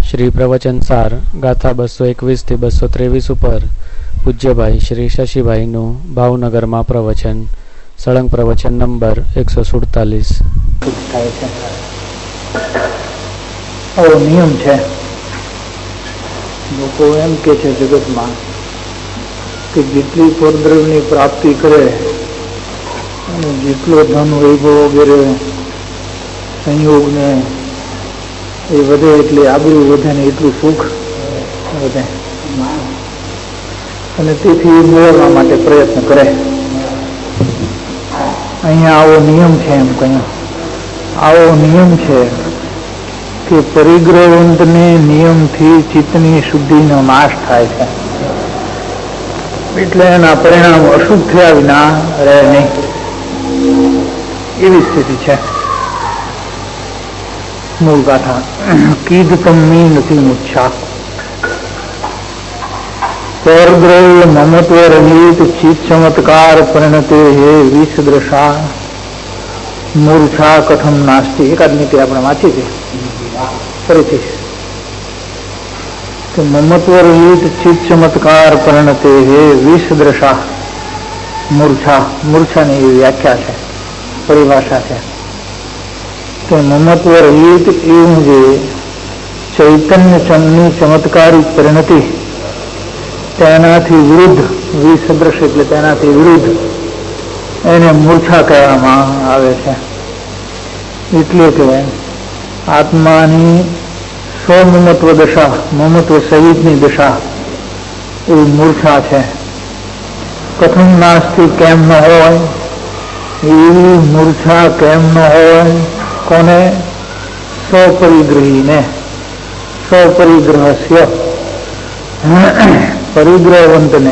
શ્રી પ્રવચન સાર ગાથા 221 થી 223 ઉપર પૂજ્યભાઈ શ્રી શશીભાઈનું ભાવનગરમાં પ્રવચન, સળંગ પ્રવચન નંબર 147. આવો નિયમ છે. લોકો એમ કે છે જગતમાં કે જેટલી પરદ્રવ્યની પ્રાપ્તિ કરે અને જેટલો ધન વૈભવ વગેરે સંયોગને એ વધે એટલે આબરૂ વધે ને એટલું સુખ વધે, અને તેથી મેળવવા માટે પ્રયત્ન કરે. અહીંયા આવો નિયમ છે. એમ કહ્યું આવો નિયમ છે કે પરિગ્રહવંતને નિયમથી ચિત્તની શુદ્ધિનો નાશ થાય છે, એટલે એના પરિણામ અશુદ્ધ થયા વિના રહે નહીં, એવી સ્થિતિ છે. મૂળ ગાથા કીધ તમની નથી મૂર્છા, પરદ્રવ્ય મમત્વ રહિત ચિત્ત ચમત્કાર પરિણતે હે વિષદ્રશા મૂર્છા કથમ નાસ્તિ. એકાદ નીતિ આપણે વાંચી છે ફરીથી કે મમત્વ રહિત ચિત્ત ચમત્કાર પરિણતે હે વિષદ્રશા મૂર્છા. મૂર્છાની એવી વ્યાખ્યા છે, પરિભાષા છે કે મમત્વ રહિત એવું જે ચૈતન્ય ચમની ચમત્કારી પરિણતિ તેનાથી વિરુદ્ધ, વિસદ્રશ એટલે તેનાથી વિરુદ્ધ, એને મૂર્છા કહેવામાં આવે છે. એટલે કે આત્માની સ્વમમત્વ દશા, મમત્વ સહિતની દશા એ મૂર્છા છે. કથમ નાસ્તી કેમ ન હોય, એવી મૂર્છા કેમ ન હોય? કોને? સ્વપરિગ્રહીને. સ્વપરિગ્રહસ્ય પરિગ્રહવંતને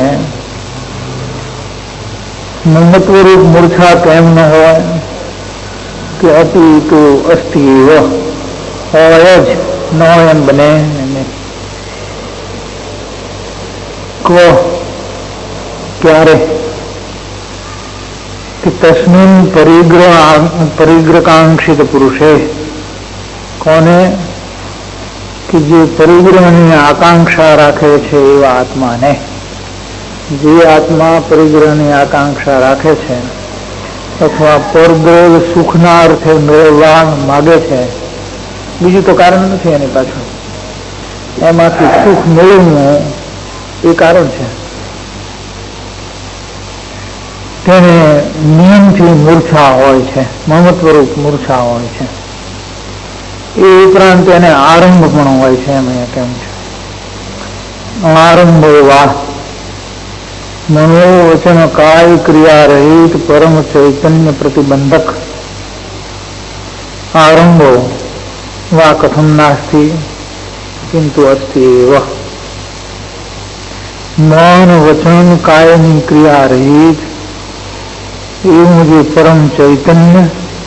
મમત્વરૂપ મૂર્છા કેમ ન હોય? કે અતિ તો અસ્થિ હોય જ ન હોય એમ બને. ક્યારે? કે તસ્મિન પરિગ્રહકાંક્ષિત પુરુષે. કોને? કે જે પરિગ્રહની આકાંક્ષા રાખે છે એવા આત્માને. જે આત્મા પરિગ્રહની આકાંક્ષા રાખે છે અથવા પરદ્રવ્ય સુખના અર્થે મેળવવા માગે છે, બીજું તો કારણ નથી એની પાછળ, એમાંથી સુખ મેળવવું એ કારણ છે, તેને નિયમથી મૂર્છા હોય છે, મમત્વરૂપ મૂર્છા હોય છે. એ ઉપરાંત એને આરંભ પણ હોય છે. એમ કેમ છે આરંભ એવા મનોવચન કાય ક્રિયા રહિત પરમ ચૈતન્ય પ્રતિબંધક આરંભો વા કથમ નાસ્તિ કિંતુ અસ્તિ એવ. મન વચન કાયની ક્રિયા રહિત એવું જે પરમ ચૈતન્ય,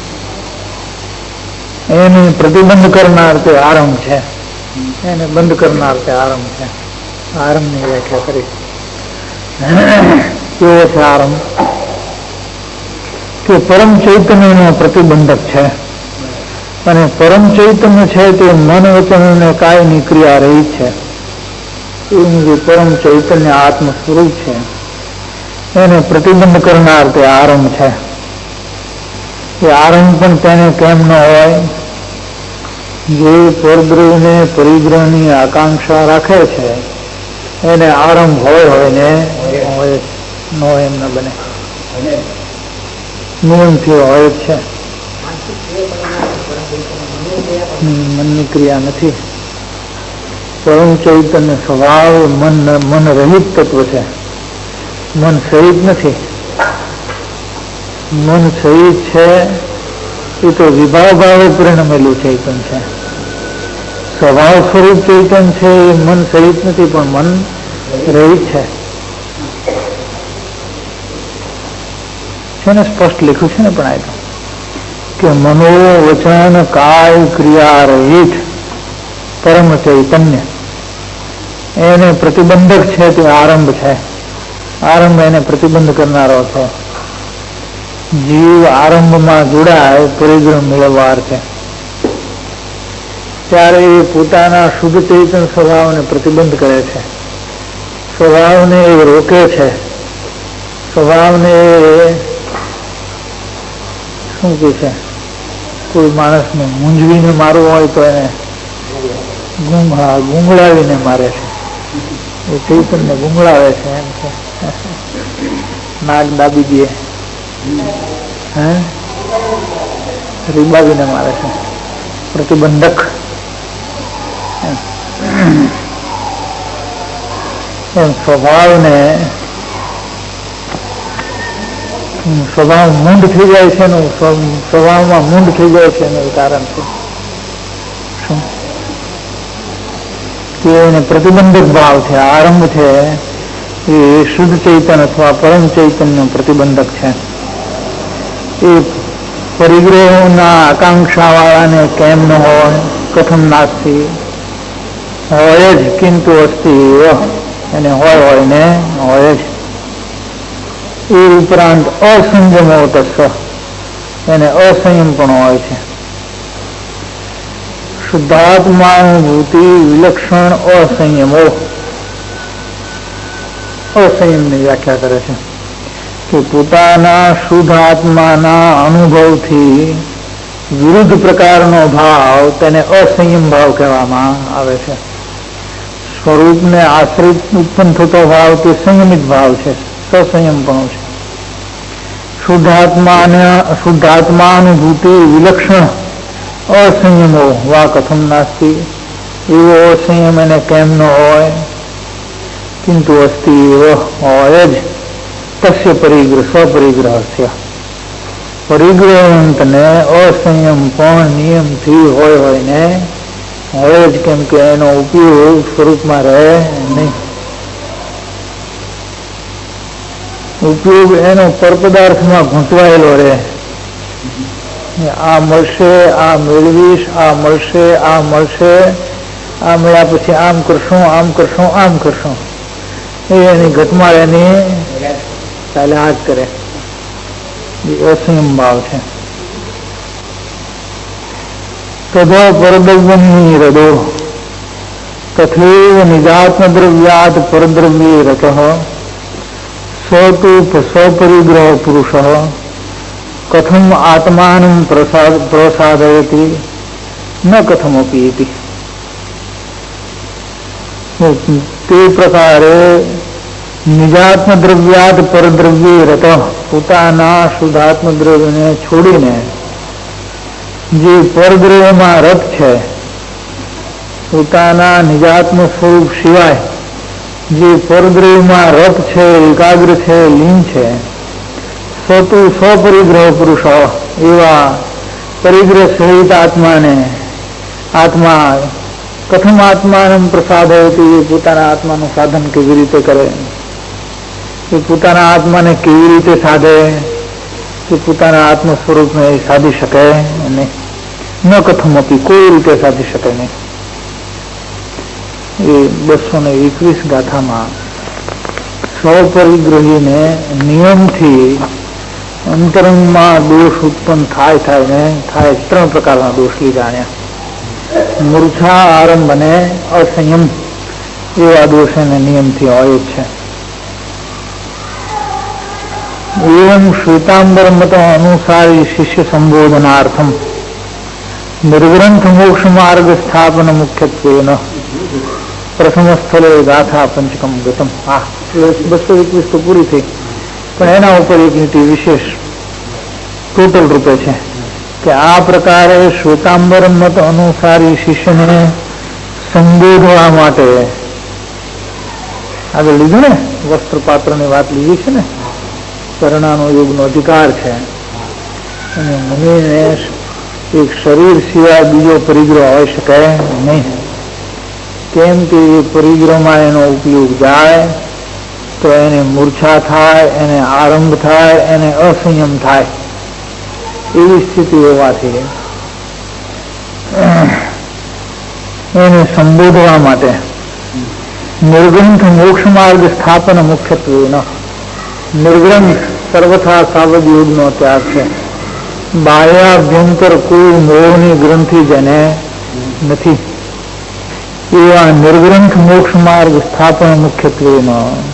એને પ્રતિબંધ કરનાર તે આરંભ છે, એને બંધ કરનાર તે આરંભ છે. આરંભની વ્યાખ્યા કરી. કેવો છે આરંભ? કે પરમ ચૈતન્યનો પ્રતિબંધક છે, અને પરમ ચૈતન્ય છે તે મન વચન અને કાયની ક્રિયા રહી છે. એવું જે પરમ ચૈતન્ય આત્મ સ્વરૂપ છે એને પ્રતિબંધ કરનાર તે આરંભ છે. એ આરંભ પણ તેને કેમ ન હોય? જે પરદ્રવ્યને પરિગ્રહની આકાંક્ષા રાખે છે એને આરંભ હોય ને હોય ન હોય એમ ન બને, નિયમથી હોય જ છે. મનની ક્રિયા નથી. પરમ ચૈતન્ય સ્વભાવ મન રહિત તત્વ છે, મન સહિત નથી. મન સહિત છે એ તો વિભાવ ભાવે પરિણમેલું ચૈતન છે. સ્વભાવ સ્વરૂપ ચૈતન છે એ મન સહિત નથી, પણ મન રહિત છે. ને સ્પષ્ટ લખ્યું છે ને પણ આ તો કે મનો વચન કાય ક્રિયા રહિત પરમ ચૈતન્ય, એને પ્રતિબંધક છે તે આરંભ છે. આરંભ એને પ્રતિબંધ કરનારો છે. જીવ આરંભમાં જોડાય પરિગ્રહ મેળવવા અર્થે. ત્યારે એ પોતાના શુદ્ધ ચેતન સ્વભાવને પ્રતિબંધ કરે છે, સ્વભાવને એ રોકે છે, સ્વભાવને શું કહે છે, કોઈ માણસને મૂંઝવીને મારવું હોય તો એને ગુંગળાવીને મારે છે, એ ચૈતનને ગુંગળાવે છે, એમ છે, નાક દાબી દે, રીબાવીને મારે છે, પ્રતિબંધક. એમ સ્વભાવને સ્વભાવ મૂંઢ થઈ જાય છે, સ્વભાવમાં મૂંઢ થઈ જાય છે એનું કારણ છે શું કે એને પ્રતિબંધક ભાવ છે, આરંભ છે એ શુદ્ધ ચૈતન અથવા પરમ ચૈતન્ય પ્રતિબંધક છે. એ પરિગ્રહોના આકાંક્ષા વાળાને કેમ ન હોય, કથમ નાસ્તી, હોય જ, કિંતુ અસ્તિ એને હોય ને હોય જ. એ ઉપરાંત અસંયમો તસ્સ, એને અસંયમ પણ હોય છે. શુદ્ધાત્માનુભૂતિ વિલક્ષણ અસંયમો, અસંયમની વ્યાખ્યા કરે છે કે પોતાના શુદ્ધ આત્માના અનુભવથી વિરુદ્ધ પ્રકારનો ભાવ તેને અસંયમ ભાવ કહેવામાં આવે છે. સ્વરૂપને આશ્રિત ઉત્પન્ન થતો ભાવ તે સંયમિત ભાવ છે, સસંયમપણું છે. શુદ્ધાત્માનુભૂતિ વિલક્ષણ અસંયમો વા કથમ નાસ્તી, એવો અસંયમ એને કેમ ન હોય, કિંતુ અસ્તિ હોય જ. તસ્ય પરિગ્રહ સ્વપરિગ્રહસ્ય, પરિગ્રહવંતને અસંયમ પણ નિયમથી હોય ને હોય જ, કેમ કે એનો ઉપયોગ સ્વરૂપમાં રહે નહીં. ઉપયોગ એનો પરપદાર્થમાં ઘૂંટવાયેલો રહે. આ મળશે, આ મેળવીશ, આ મળશે, આ મળશે, આ મળ્યા પછી આમ કરશું, આમ કરશું, આમ કરશું, એ એની ઘટમાળ એની ચાલે આ જ કરે. એ અસંયમ ભાવ છે. તદા પરદ્રવ્યની હૃદો તથૈવ નિજાત્મ દ્રવ્યાત પરદ્રવ્યે રતઃ સ્વપરિગ્રહ પુરુષ કથમ આત્માनं પ્રસાદયતિ ન કથમપી ઇતિ. તે પ્રકારે નિજાત્મ દ્રવ્યાત પરદ્રવ્યે રતઃ, પોતાના શુદ્ધાત્મ દ્રવ્યને છોડીને જે પરદ્રવ્યમાં રત છે, પોતાના નિજાત્મ સ્વરૂપ સિવાય જે પરદ્રવ્યમાં રત છે, એકાગ્ર છે, લીન છે, સ્વપરિગ્રહ પુરુષ, એવા પરિગ્રહ સહિત આત્માને, આત્મા કથમ આત્માનું પ્રસાદયતી, એ પોતાના આત્માનું સાધન કેવી રીતે કરે, એ પોતાના આત્માને કેવી રીતે સાધે, કે પોતાના આત્મ સ્વરૂપને એ સાધી શકે નહીં. ન કથમપી, કોઈ રીતે સાધી શકે નહીં. એ 221 ગાથામાં સ્વપરિગ્રહીને નિયમથી અંતરંગમાં દોષ ઉત્પન્ન થાય ને થાય. 3 પ્રકારના દોષ લીધા. મૂર્છા, આરંભ અને અસંયમ, એવા દોષ એને નિયમથી હોય જ છે. એવં શ્વેતાંબર મત અનુસારી શિષ્ય સંબોધનાર્થમ નિર્ગ્રંથ મોક્ષ માર્ગ સ્થાપન મુખ્યત્વેન પ્રથમ સ્થળે ગાથા પંચકમ ગતમ. 221 તો પૂરી થઈ, પણ એના ઉપર એક નીતિ વિશેષ ટોટલ રૂપે છે કે આ પ્રકારે શ્વેતાંબર મત અનુસારી શિષ્યને સંબોધવા માટે આગળ લીધું ને, વસ્ત્રપાત્રની વાત લીધી છે ને, કરણાનો યોગનો અધિકાર છે, અને મુનિને એક શરીર સિવાય બીજો પરિગ્રહ હોઈ શકે નહીં. કેમ કે એ પરિગ્રહમાં એનો ઉપયોગ જાય તો એને મૂર્છા થાય, એને આરંભ થાય, એને અસંયમ થાય. એવી સ્થિતિ હોવાથી એને સંબોધવા માટે નિર્ગ્રંથ મોક્ષ માર્ગ સ્થાપન મુખ્યત્વે ન. નિર્ગ્રંથ સર્વથા સાવધ યોગનો ત્યાગ છે. બાહ્યાભ્યંતર કોઈ મોહની ગ્રંથિ જેને નથી. એવા નિર્ગ્રંથ મોક્ષ માર્ગ સ્થાપન મુખ્યત્વેનો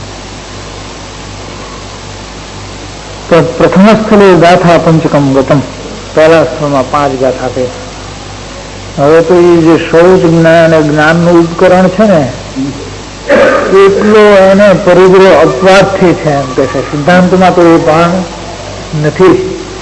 પ્રથમ સ્થળે ગાથા પંચકમ ગતમ, પહેલા સ્થળમાં 5 ગાથા છે. હવે તો એ જે શૌચ જ્ઞાન અને જ્ઞાનનું ઉપકરણ છે ને, એટલો એને પરિગ્રહ અપવાદથી છે એમ કે છે. સિદ્ધાંતમાં તો એ પણ નથી.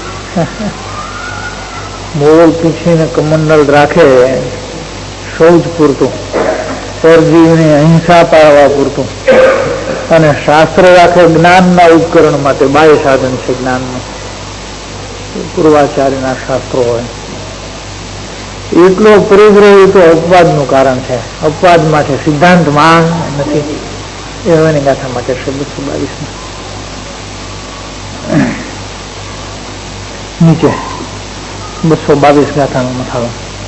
મોલ પીછીને કમંડલ રાખે શૌચ પૂરતું, પરજીવની અહિંસા પાળવા પૂરતું, અને શાસ્ત્ર રાખે જ્ઞાનના ઉપકરણ માટે. બાહ્ય સાધન છે જ્ઞાનનું, પૂર્વાચાર્યના શાસ્ત્રો હોય. એટલો પરિગ્રહ તો અપવાદનું કારણ છે. અપવાદમાં છે, સિદ્ધાંતમાં નથી. એવાની ગાથા માટે છે 222 નીચે 222 ગાથાનો મથાળો.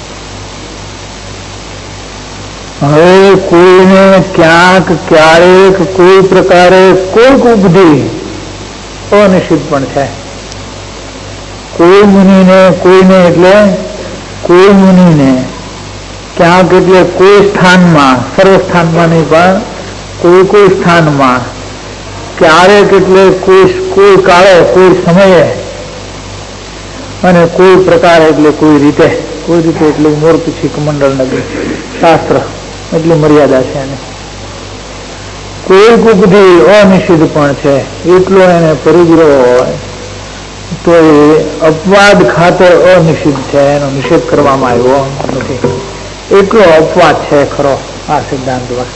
હવે કોઈને ક્યાંક ક્યારેક કોઈ પ્રકારે કોઈક ઉપધિ અનિશ્ચિત પણ છે. કોઈ મુનિને, કોઈને એટલે કોઈ મુનિને ક્યાંક એટલે કોઈ સ્થાનમાં, સર્વ સ્થાનમાં નહીં પણ કોઈ સ્થાનમાં, ક્યારેક એટલે કોઈ કાળે, કોઈ સમયે, અને કોઈ પ્રકાર એટલે કોઈ રીતે. કોઈ રીતે એટલે મોર પીછી કમંડળ નગરી શાસ્ત્ર એટલી મર્યાદા છે એને. કોઈક ઉપધિ અનિષિદ્ધ પણ છે, એટલો એને પરિગ્રહ હોય તો એ અપવાદ ખાતર અનિષિદ્ધ છે, એનો નિષેધ કરવામાં આવ્યો નથી. એટલો અપવાદ છે ખરો આ સિદ્ધાંતમાં.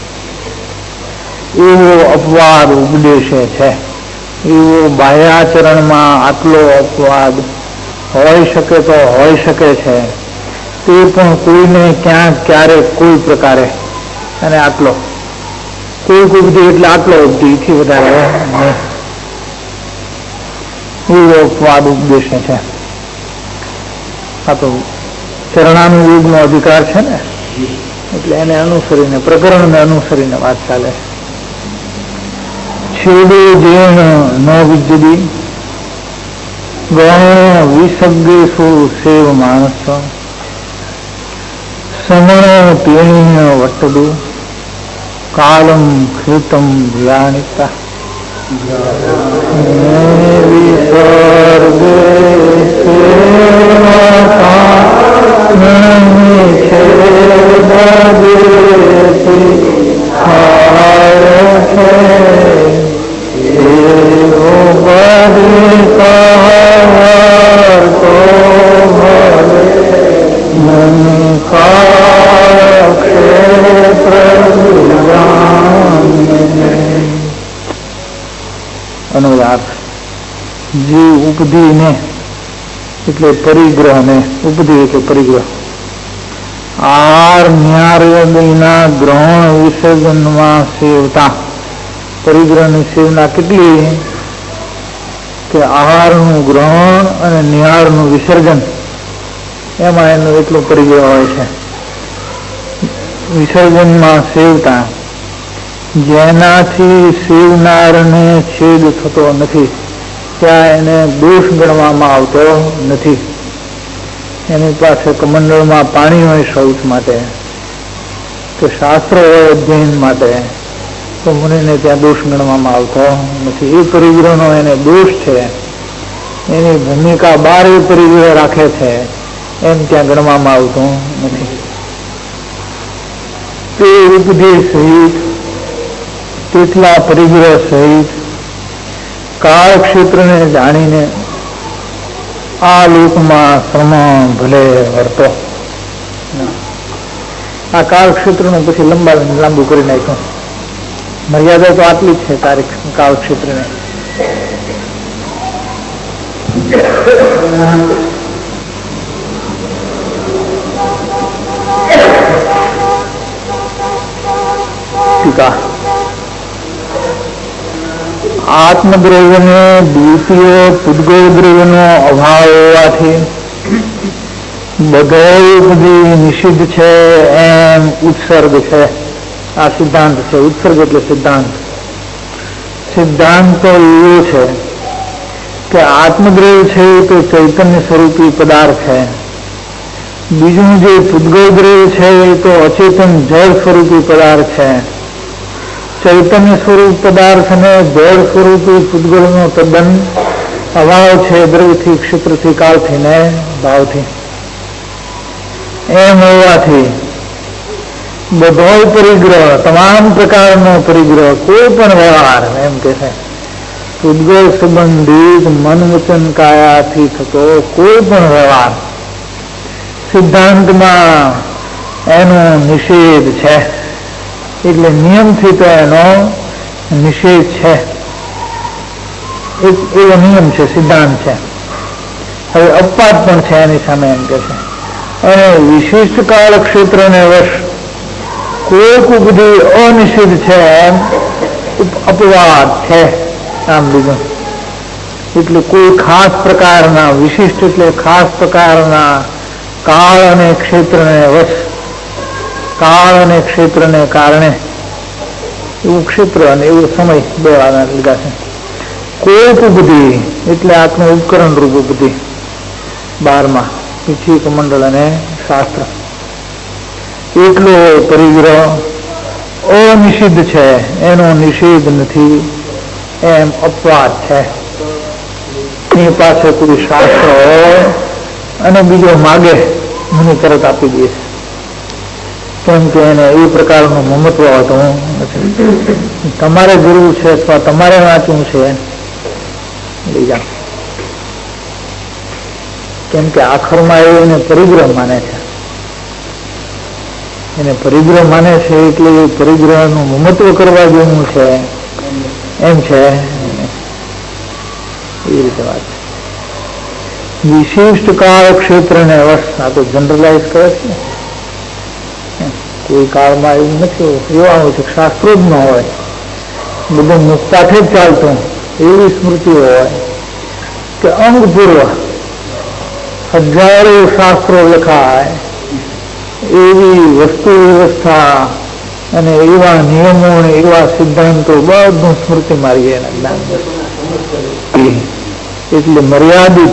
એવો અપવાદ ઉપદેશે છે. એવો બાહ્યાચરણમાં આટલો અપવાદ હોઈ શકે તો હોઈ શકે છે, તે પણ કોઈને ક્યાંક ક્યારેક કોઈ પ્રકારે. અને આટલો કોઈક ઉપધિ એટલે આટલો ઉપધિ થી વધારે નહીં. એવો અપવાદ ઉપદેશે છે. આ તો ચરણાનુયોગનો અધિકાર છે ને, એટલે એને અનુસરીને, પ્રકરણને અનુસરીને વાત ચાલે. છેડે જેણ ન વિજ્જદી ગણ વિસર્ગેશુ સેવ માણસ સમણ તેણીય વટડુ કાલમ ખેતમ ધ્યાનિતા વિસર્ગે અનુવાદ. જે ઉપધિને એટલે પરિગ્રહને, ઉપધિ એટલે પરિગ્રહ, આહાર ન્યારના ગ્રહણ વિસર્જનમાં સેવતા. પરિગ્રહની સેવના કેટલી કે આહારનું ગ્રહણ અને નિહાળનું વિસર્જન, એમાં એનો એટલો પરિગ્રહ હોય છે. વિસર્જનમાં સેવતા, જેનાથી સેવનારને છેદ થતો નથી, ત્યાં એને દોષ ગણવામાં આવતો નથી. એની પાસે કમંડળમાં પાણી હોય શૌચ માટે, કે શાસ્ત્ર હોય અધ્યયન માટે, તો મુનિને ત્યાં દોષ ગણવામાં આવતો નથી. એ પરિગ્રહનો એને દોષ છે, એની ભૂમિકા બહાર એ પરિગ્રહ રાખે છે, એમ ત્યાં ગણવામાં આવતું નથી. તે ઉપદેશ સહિત, તેટલા પરિગ્રહ સહિત કાળ ક્ષેત્રને જાણીને આ લોકમાં શ્રમ ભલે વર્તો. આ કાળ ક્ષેત્રનું પછી લાંબુ કરી નાખ્યું. મર્યાદા તો આટલી જ છે તારીખ કાળ ક્ષેત્રને. ટીકા. આત્મદ્રવ્યને દ્વિતીય પૂદગલ દ્રવ્યનો અભાવ હોવાથી બધું નિષિદ્ધ છે એમ ઉત્સર્ગ છે. આ સિદ્ધાંત છે. ઉત્સર્ગ એટલે સિદ્ધાંત. સિદ્ધાંત તો એવો છે કે આત્મદ્રવ્ય છે તો ચૈતન્ય સ્વરૂપી પદાર્થ છે, બીજું જે પૂતગલ દ્રવ્ય છે એ તો અચેતન જળ સ્વરૂપી પદાર્થ છે. ચૈતન્ય સ્વરૂપ પદાર્થ અને જળ સ્વરૂપી પૂતગલનો તદ્દન અભાવ છે, દ્રવ્યથી, ક્ષેત્રથી, કાળથી ને ભાવથી. એમ હોવાથી બધો પરિગ્રહ, તમામ પ્રકારનો પરિગ્રહ, કોઈ પણ વ્યવહાર, એમ કે છે પૂતગલ સંબંધિત મન વચન કાયાથી થતો કોઈ પણ વ્યવહાર સિદ્ધાંતમાં એનો નિષેધ છે. એટલે નિયમથી તો એનો નિષેધ છે, એવો નિયમ છે, સિદ્ધાંત છે. હવે અપવાદ પણ છે એની સામે, એમ કે છે. અને વિશિષ્ટ કાળ ક્ષેત્રને વશ કોઈક બધી અનિષિદ્ધ છે, એમ અપવાદ છે. આમ બીજું એટલે કોઈ ખાસ પ્રકારના, વિશિષ્ટ એટલે ખાસ પ્રકારના કાળ અને ક્ષેત્રને વશ, કાળ અને ક્ષેત્રને કારણે, એવું ક્ષેત્ર અને એવું સમય બે વાળા લીધા છે. કોઈક બધી એટલે આત્મ ઉપકરણ રૂપ બધી 12 પીછીક મંડળ અને શાસ્ત્ર, એટલો પરિગ્રહ અનિષિદ્ધ છે, એનો નિષેધ નથી, એમ અપવાદ છે. એની પાસે કોઈ શાસ્ત્ર હોય અને બીજો માગે, મને તરત આપી દે, કેમ કે એને એ પ્રકારનું મમત્વ હોતું નથી. તમારે જરૂર છે અથવા તમારે વાંચવું છે, લઈ જાઓ. કેમ કે આખરમાં એ એને પરિગ્રહ માને છે, એને પરિગ્રહ માને છે, એટલે એ પરિગ્રહનું મમત્વ કરવા જેવું છે, એમ છે. એ રીતે વાત છે. વિશિષ્ટ કાળ ક્ષેત્રને વશ, આ તો જનરલાઇઝ કરે છે ને, કોઈ કાળમાં એવું નથી, એવા હોય છે શાસ્ત્રો જ ન હોય, બધું મુક્તાથી જ ચાલતું, એવી સ્મૃતિઓ હોય કે અંગપૂર્વ હજારો શાસ્ત્રો લખાય, એવી વસ્તુ વ્યવસ્થા અને એવા નિયમો અને એવા સિદ્ધાંતો બધું સ્મૃતિ મારી એના જ્ઞાન. એટલે મર્યાદિત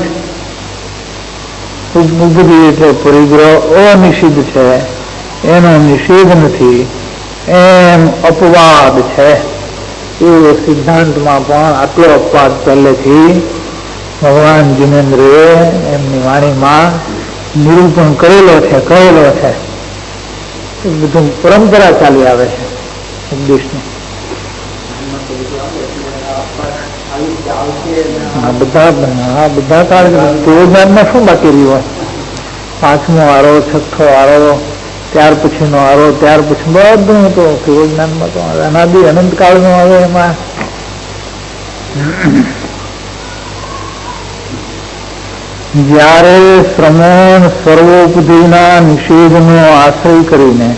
ઉપબુદ્ધિ એટલે પરિગ્રહ અનિષિદ્ધ છે, એનો નિષેધ નથી, એમ અપવાદ છે. એવો સિદ્ધાંતમાં પણ આટલો અપવાદ પહેલેથી ભગવાન જીનેન્દ્રએ એમની વાણીમાં નિરૂપણ કરેલો છે, કહેલો છે. એ બધું પરંપરા ચાલી આવે છે ઉપદેશની. બધા કાળ જ્ઞાનમાં શું બાકી રહ્યું હોય? 5મો આરો, 6થો આરો, ત્યાર પછીનો આરો, ત્યાર પછી બધું તો કેવો જ્ઞાનમાં તો અનાદિ અનંત કાળનો આવે. એમાં જ્યારે શ્રમણ સર્વોપધિના નિષેધનો આશ્રય કરીને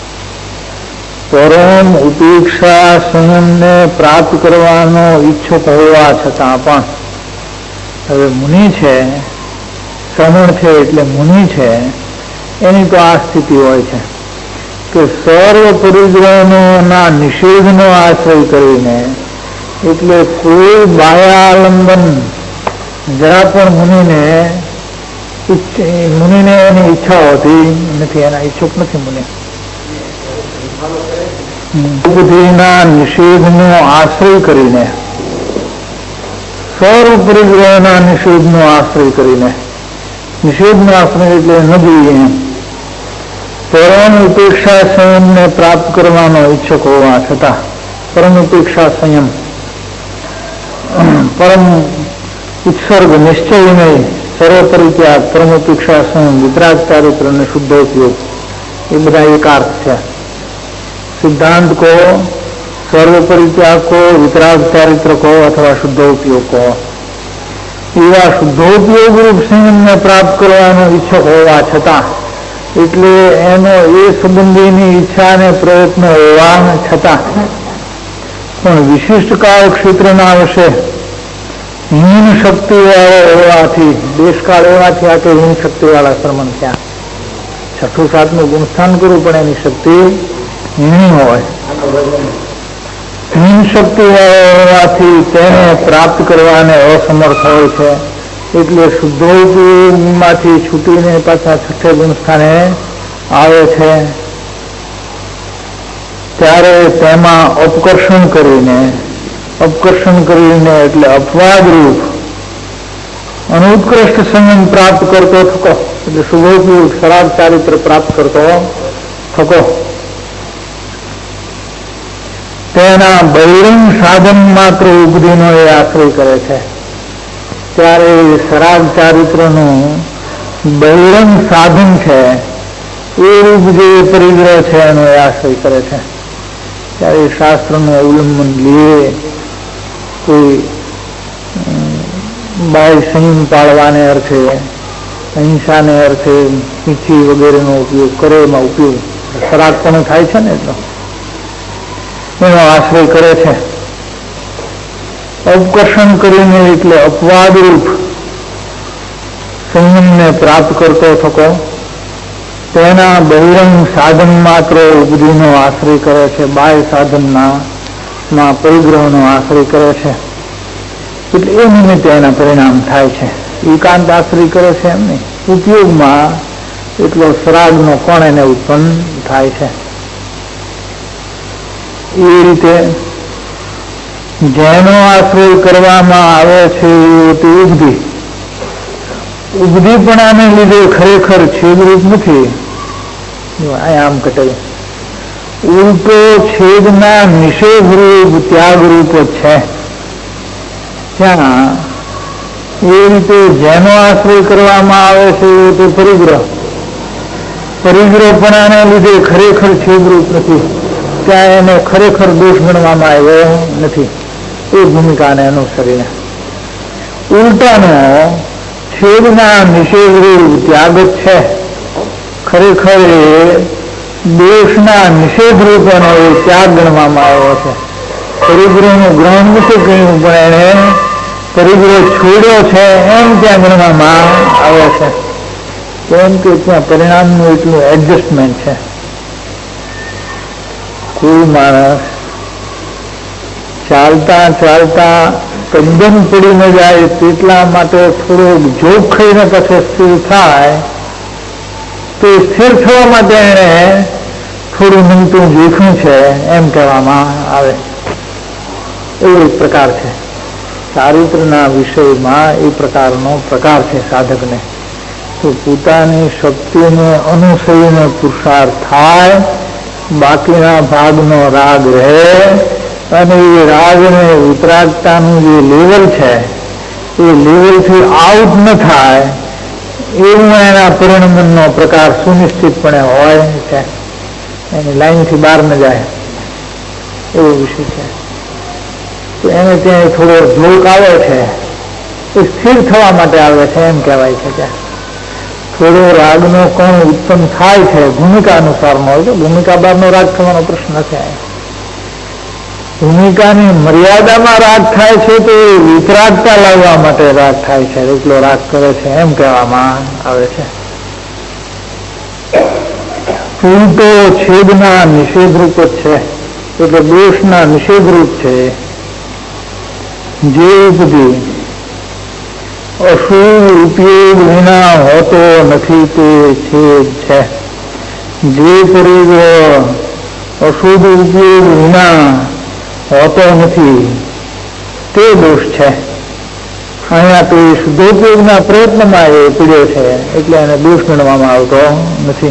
પરમ ઉપેક્ષા સંયમને પ્રાપ્ત કરવાનો ઈચ્છુક હોવા છતાં પણ, હવે મુનિ છે, શ્રમણ છે એટલે મુનિ છે, એની તો આ સ્થિતિ હોય છે કે સર્વ પરિગ્રહના નિષેધનો આશ્રય કરીને, એટલે કોઈ બાહ્યાલંબન જરા પણ મુનિને એની ઈચ્છા હોતી નથી, એના ઈચ્છુક નથી મુનિ. બુદ્ધિના નિષેધનો આશ્રય કરીને, સર્વ પરિગ્રહના નિષેધનો આશ્રય કરીને, નિષેધનો આશ્રય એટલે ન જોઈએ એમ, પરમ ઉપેક્ષા સંયમને પ્રાપ્ત કરવાનો ઈચ્છક હોવા છતાં, પરમ ઉપેક્ષા સંયમ, પરમ ઉત્સર્ગ નિશ્ચયમય સર્વ પરિત્યાગ, પરમ ઉપેક્ષા સંયમ, વિતરાગ ચારિત્ર અને શુદ્ધ ઉપયોગ, એ બધા એકાર્થ છે. સિદ્ધાંત કો, સર્વ પરિત્યાગ કો, વિતરાગ ચારિત્ર કો અથવા શુદ્ધ ઉપયોગ કો, એવા શુદ્ધોપયોગ રૂપ સંયમને પ્રાપ્ત કરવાનો ઈચ્છક હોવા છતાં, એટલે એનો એ સંબંધીની ઈચ્છા અને પ્રયત્ન હોવા છતાં પણ વિશિષ્ટ કાળ ક્ષેત્રના વિશે હીન શક્તિ વાળો હોવાથી, દેશકાળ હોવાથી આ તો હીન શક્તિ વાળા શ્રમણ થયા. 6ઠું 7મું ગુણસ્થાન કરવું પણ એની શક્તિ હીણી હોય. હીન શક્તિ વાળો હોવાથી તેને પ્રાપ્ત કરવાને અસમર્થ હોય છે, એટલે શુદ્ધોપયોગમાંથી છૂટીને પાછા છઠ્ઠે ગુણ સ્થાને આવે છે ત્યારે તેમાં અપકર્ષણ કરીને એટલે અપવાદ રૂપ અને ઉત્કૃષ્ટ સંયમ પ્રાપ્ત કરતો થકો, એટલે શુભોપયોગ સરાગ ચારિત્ર પ્રાપ્ત કરતો થકો તેના બહિરંગ સાધન માત્ર ઉપધિનો એ આશ્રય કરે છે. ત્યારે સરાગ ચારિત્રનું બહિરંગ સાધન છે એ રૂપ જે પરિગ્રહ છે એનો એ આશ્રય કરે છે. ત્યારે શાસ્ત્રનું અવલંબન લઈએ, કોઈ બાહ્ય સંયમ પાળવાને અર્થે, અહિંસાને અર્થે મીઠી વગેરેનો ઉપયોગ કરે, એમાં ઉપયોગ સરાગ પણ થાય છે ને, એટલો એનો આશ્રય કરે છે. અપકર્ષણ કરીને એટલે અપવાદરૂપ સંયમને પ્રાપ્ત કરતો થકો તેના બહિરંગ સાધન માત્ર ઉપધિનો આશ્રય કરે છે, બાહ્ય સાધનના પરિગ્રહનો આશ્રય કરે છે. એટલે એ નિમિત્તે એના પરિણામ થાય છે. એકાંત આશ્રય કરે છે એમ નહીં, ઉપયોગમાં એટલો સરાગનો કોણ એને ઉત્પન્ન થાય છે. એ રીતે જેનો આશ્રય કરવામાં આવે છે તે ઉપધિપણાને લીધે ખરેખર છેદરૂપ નથી. આમ કટે ઉલટો છેદના નિષેધરૂપ ત્યાગરૂપ જ છે. ત્યાં એ રીતે જેનો આશ્રય કરવામાં આવે છે તે પરિગ્રહપણાને લીધે ખરેખર છેદરૂપ નથી. ત્યાં એને ખરેખર દોષ ગણવામાં આવ્યો નથી એ ભૂમિકાને અનુસરીને. ઉલટાનો છેદના નિષેધરૂપ ત્યાગ જ છે. ખરેખર એ દોષના નિષેધરૂપ એનો એ ત્યાગ ગણવામાં આવ્યો છે. પરિગ્રહનું ગ્રહણ નથી કહ્યું, પણ એને પરિગ્રહ છોડ્યો છે એમ ત્યાં ગણવામાં આવે છે. કેમ કે ત્યાં પરિણામનું એટલું એડજસ્ટમેન્ટ છે. કોઈ માણસ ચાલતા ચાલતા તદ્દન પડી ન જાય તેટલા માટે થોડોક જોગ ખાઈને પછી સ્થિર થાય, તો સ્થિર થવા માટે એને થોડું મિનટું જોખું છે એમ કહેવામાં આવે. એવો એક પ્રકાર છે ચારિત્રના વિષયમાં, એ પ્રકારનો પ્રકાર છે સાધકને. તો પોતાની શક્તિને અનુસરીને પુરુષાર્થ થાય, બાકીના ભાગનો રાગ રહે અને એ રાગને વિતરાગતાનું જે લેવલ છે એ લેવલથી આઉટ ન થાય એવું એના પરિણમનનો પ્રકાર સુનિશ્ચિતપણે હોય છે. એની લાઈનથી બહાર ન જાય એવો વિષય છે. તો એને ત્યાં થોડો જોક આવે છે, એ સ્થિર થવા માટે આવે છે એમ કહેવાય છે. ત્યાં થોડો રાગનો કોણ ઉત્પન્ન થાય છે ભૂમિકા અનુસારનો હોય. તો ભૂમિકા બહારનો રાગ થવાનો પ્રશ્ન છે. ભૂમિકાની મર્યાદામાં રાગ થાય છે તો એ વિતરાગતા લાવવા માટે રાગ થાય છે, એટલો રાગ કરે છે એમ કહેવામાં આવે છે. ઉલટો છેદના નિષેધરૂપ જ છે, એટલે દોષના નિષેધરૂપ છે. જે ઉપધિ અશુભ ઉપયોગ વિના હોતો નથી તે છેદ છે. જે પરિગ્રહ અશુભ ઉપયોગ વિના હોતો નથી તે દોષ છે. અહીંયા તો શુદ્ધોપયોગના પ્રયત્નમાં એ પીડ્યો છે એટલે એને દોષ ગણવામાં આવતો નથી.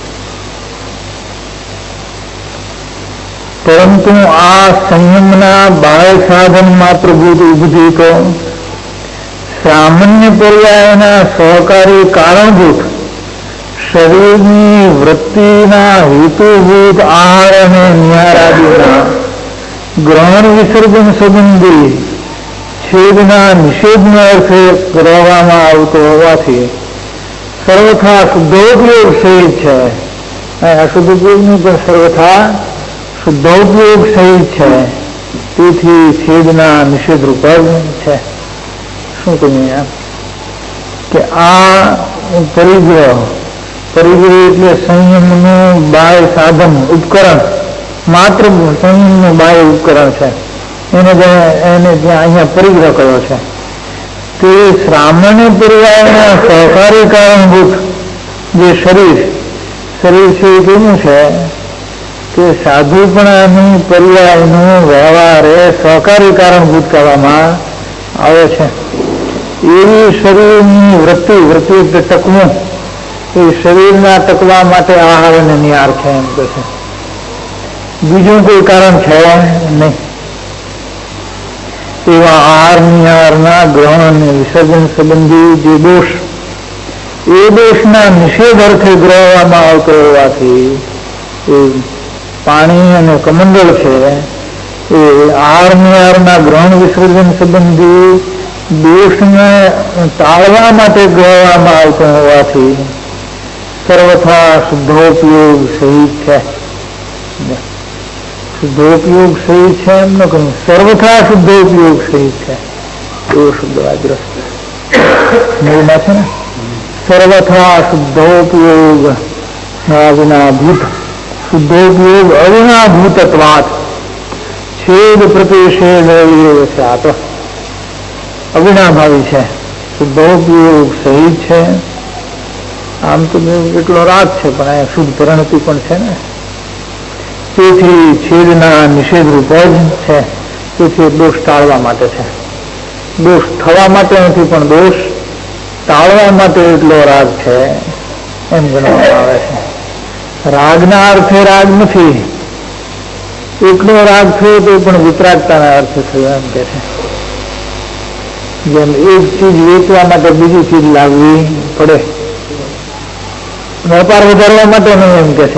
પરંતુ આ સંયમના બાહ્ય સાધન માત્ર ભૂત ઉપધિ તો સામાન્ય પર્યાયના સહકારી કારણભૂત શરીરની વૃત્તિના હેતુભૂત આહાર અને નિહારાદિના ગ્રહણ વિસર્જન સંબંધી છેદના નિષેધને અર્થે કરવામાં આવતો હોવાથી સર્વથા શુદ્ધોપયોગ સહિત છે. અશુદ્ધોપયોગનું પણ સર્વથા શુદ્ધોપયોગ સહિત છે. તેથી છેદના નિષેધરૂપ છે. શું કહીએ કે આ પરિગ્રહ એટલે સંયમનું બાહ્ય સાધન ઉપકરણ, માત્ર સંયમનું બાહ્ય ઉપકરણ છે. એને ત્યાં અહીંયા પરિગ્રહ કયો છે. તે સામાન્ય પર્યાયના સહકારી કારણભૂત જે શરીર છે એ કેવું છે કે સાધુપણાની પર્યાયનું વ્યવહારે સહકારી કારણભૂત કહેવામાં આવે છે. એવી શરીરની વૃત્તિ એટલે ટકવું, એ શરીરના ટકવા માટે આહાર અને નિહાર છે એમ કહે છે. બીજું કોઈ કારણ છે નહીં. એવા આહાર નિહારના ગ્રહણ અને વિસર્જન સંબંધી જે દોષ, એ દોષના નિષેધ અર્થે ગ્રહવામાં આવતો હોવાથી એ પાણી અને કમંડળ છે એ આહાર નિહારના ગ્રહણ વિસર્જન સંબંધી દોષને ટાળવા માટે ગ્રહવામાં આવતો હોવાથી સર્વથા શુદ્ધોપયોગ સહિત છે. શુદ્ધોપયોગ સહિત છે એમ ન કહ્યું, સર્વથા શુદ્ધોપયોગ સહિત છે એવો શબ્દ વાગ્રસ્ત મૂળમાં છે ને. સર્વથા શુદ્ધોપયોગ અવિનાભૂત, શુદ્ધોપયોગ અવિનાભૂતત્વાત છેદ પ્રતિષેધ છે. આ તો અવિનાભાવી છે, શુદ્ધોપયોગ સહિત છે. આમ તો એટલો રાગ છે પણ અહીંયા શુદ્ધ પરિણતિ પણ છે ને. તેથી છેદના નિષેધ રૂપ જ છે. તેથી દોષ ટાળવા માટે છે. દોષ થવા માટે નથી પણ દોષ ટાળવા માટે એટલો રાગ છે એમ ગણવામાં આવે છે. રાગના અર્થે રાગ નથી, એટલો રાગ થયો તો પણ વિતરાગતાના અર્થે થયો એમ કે છે. જેમ એક ચીજ વેચવા માટે બીજી ચીજ લાવવી પડે, વેપાર વધારવા માટે નહીં એમ કે છે,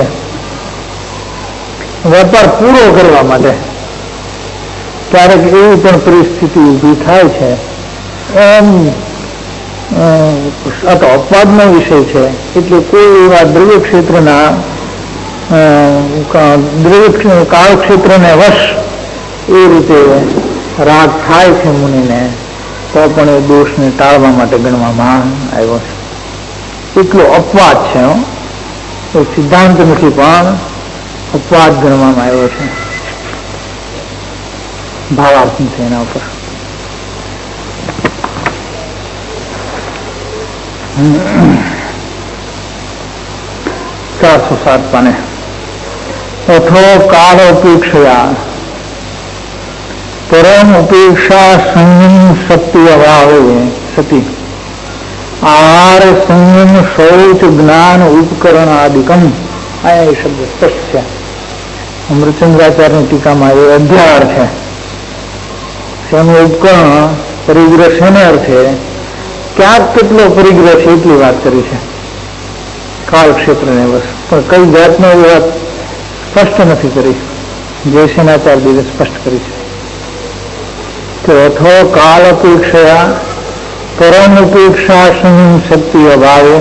વેપાર પૂરો કરવા માટે. ક્યારેક એવી પણ પરિસ્થિતિ ઊભી થાય છે. એમ આ તો અપવાદનો વિષય છે. એટલે કોઈ એવા દ્રવ્ય ક્ષેત્રના કાળ ક્ષેત્રને વશ એ રીતે રાગ થાય છે મુનિને, તો પણ એ દોષને ટાળવા માટે ગણવામાં આવ્યો છે. એટલો અપવાદ છે, એ સિદ્ધાંત નથી પણ અપવાદ ગણવામાં આવ્યો છે. ભાવાર્થ છે એના ઉપર. 407 પાને અથો કાળ અપેક્ષયા પરમ અપેક્ષા સંયમ શક્તિ અભાવે સતી આહાર સંયમ શૌચ જ્ઞાન ઉપકરણ આદિકમ. આ એ શબ્દ સ્પષ્ટ છે. અમૃતચંદ્રાચાર્યની ટીકામાં એ અધ્યાર છે. શેનું ઉપકરણ પરિગ્રહ શેને અર્થે, ક્યાંક કેટલો પરિગ્રહ છે એટલી વાત કરી છે કાળ ક્ષેત્રને વશ, પણ કઈ જાતનો એ વાત સ્પષ્ટ નથી કરી. જયસેનાચાર્ય સ્પષ્ટ કરી છે કે અથો કાળ અપેક્ષયા પરમ અપેક્ષા સંયમ શક્તિ અભાવે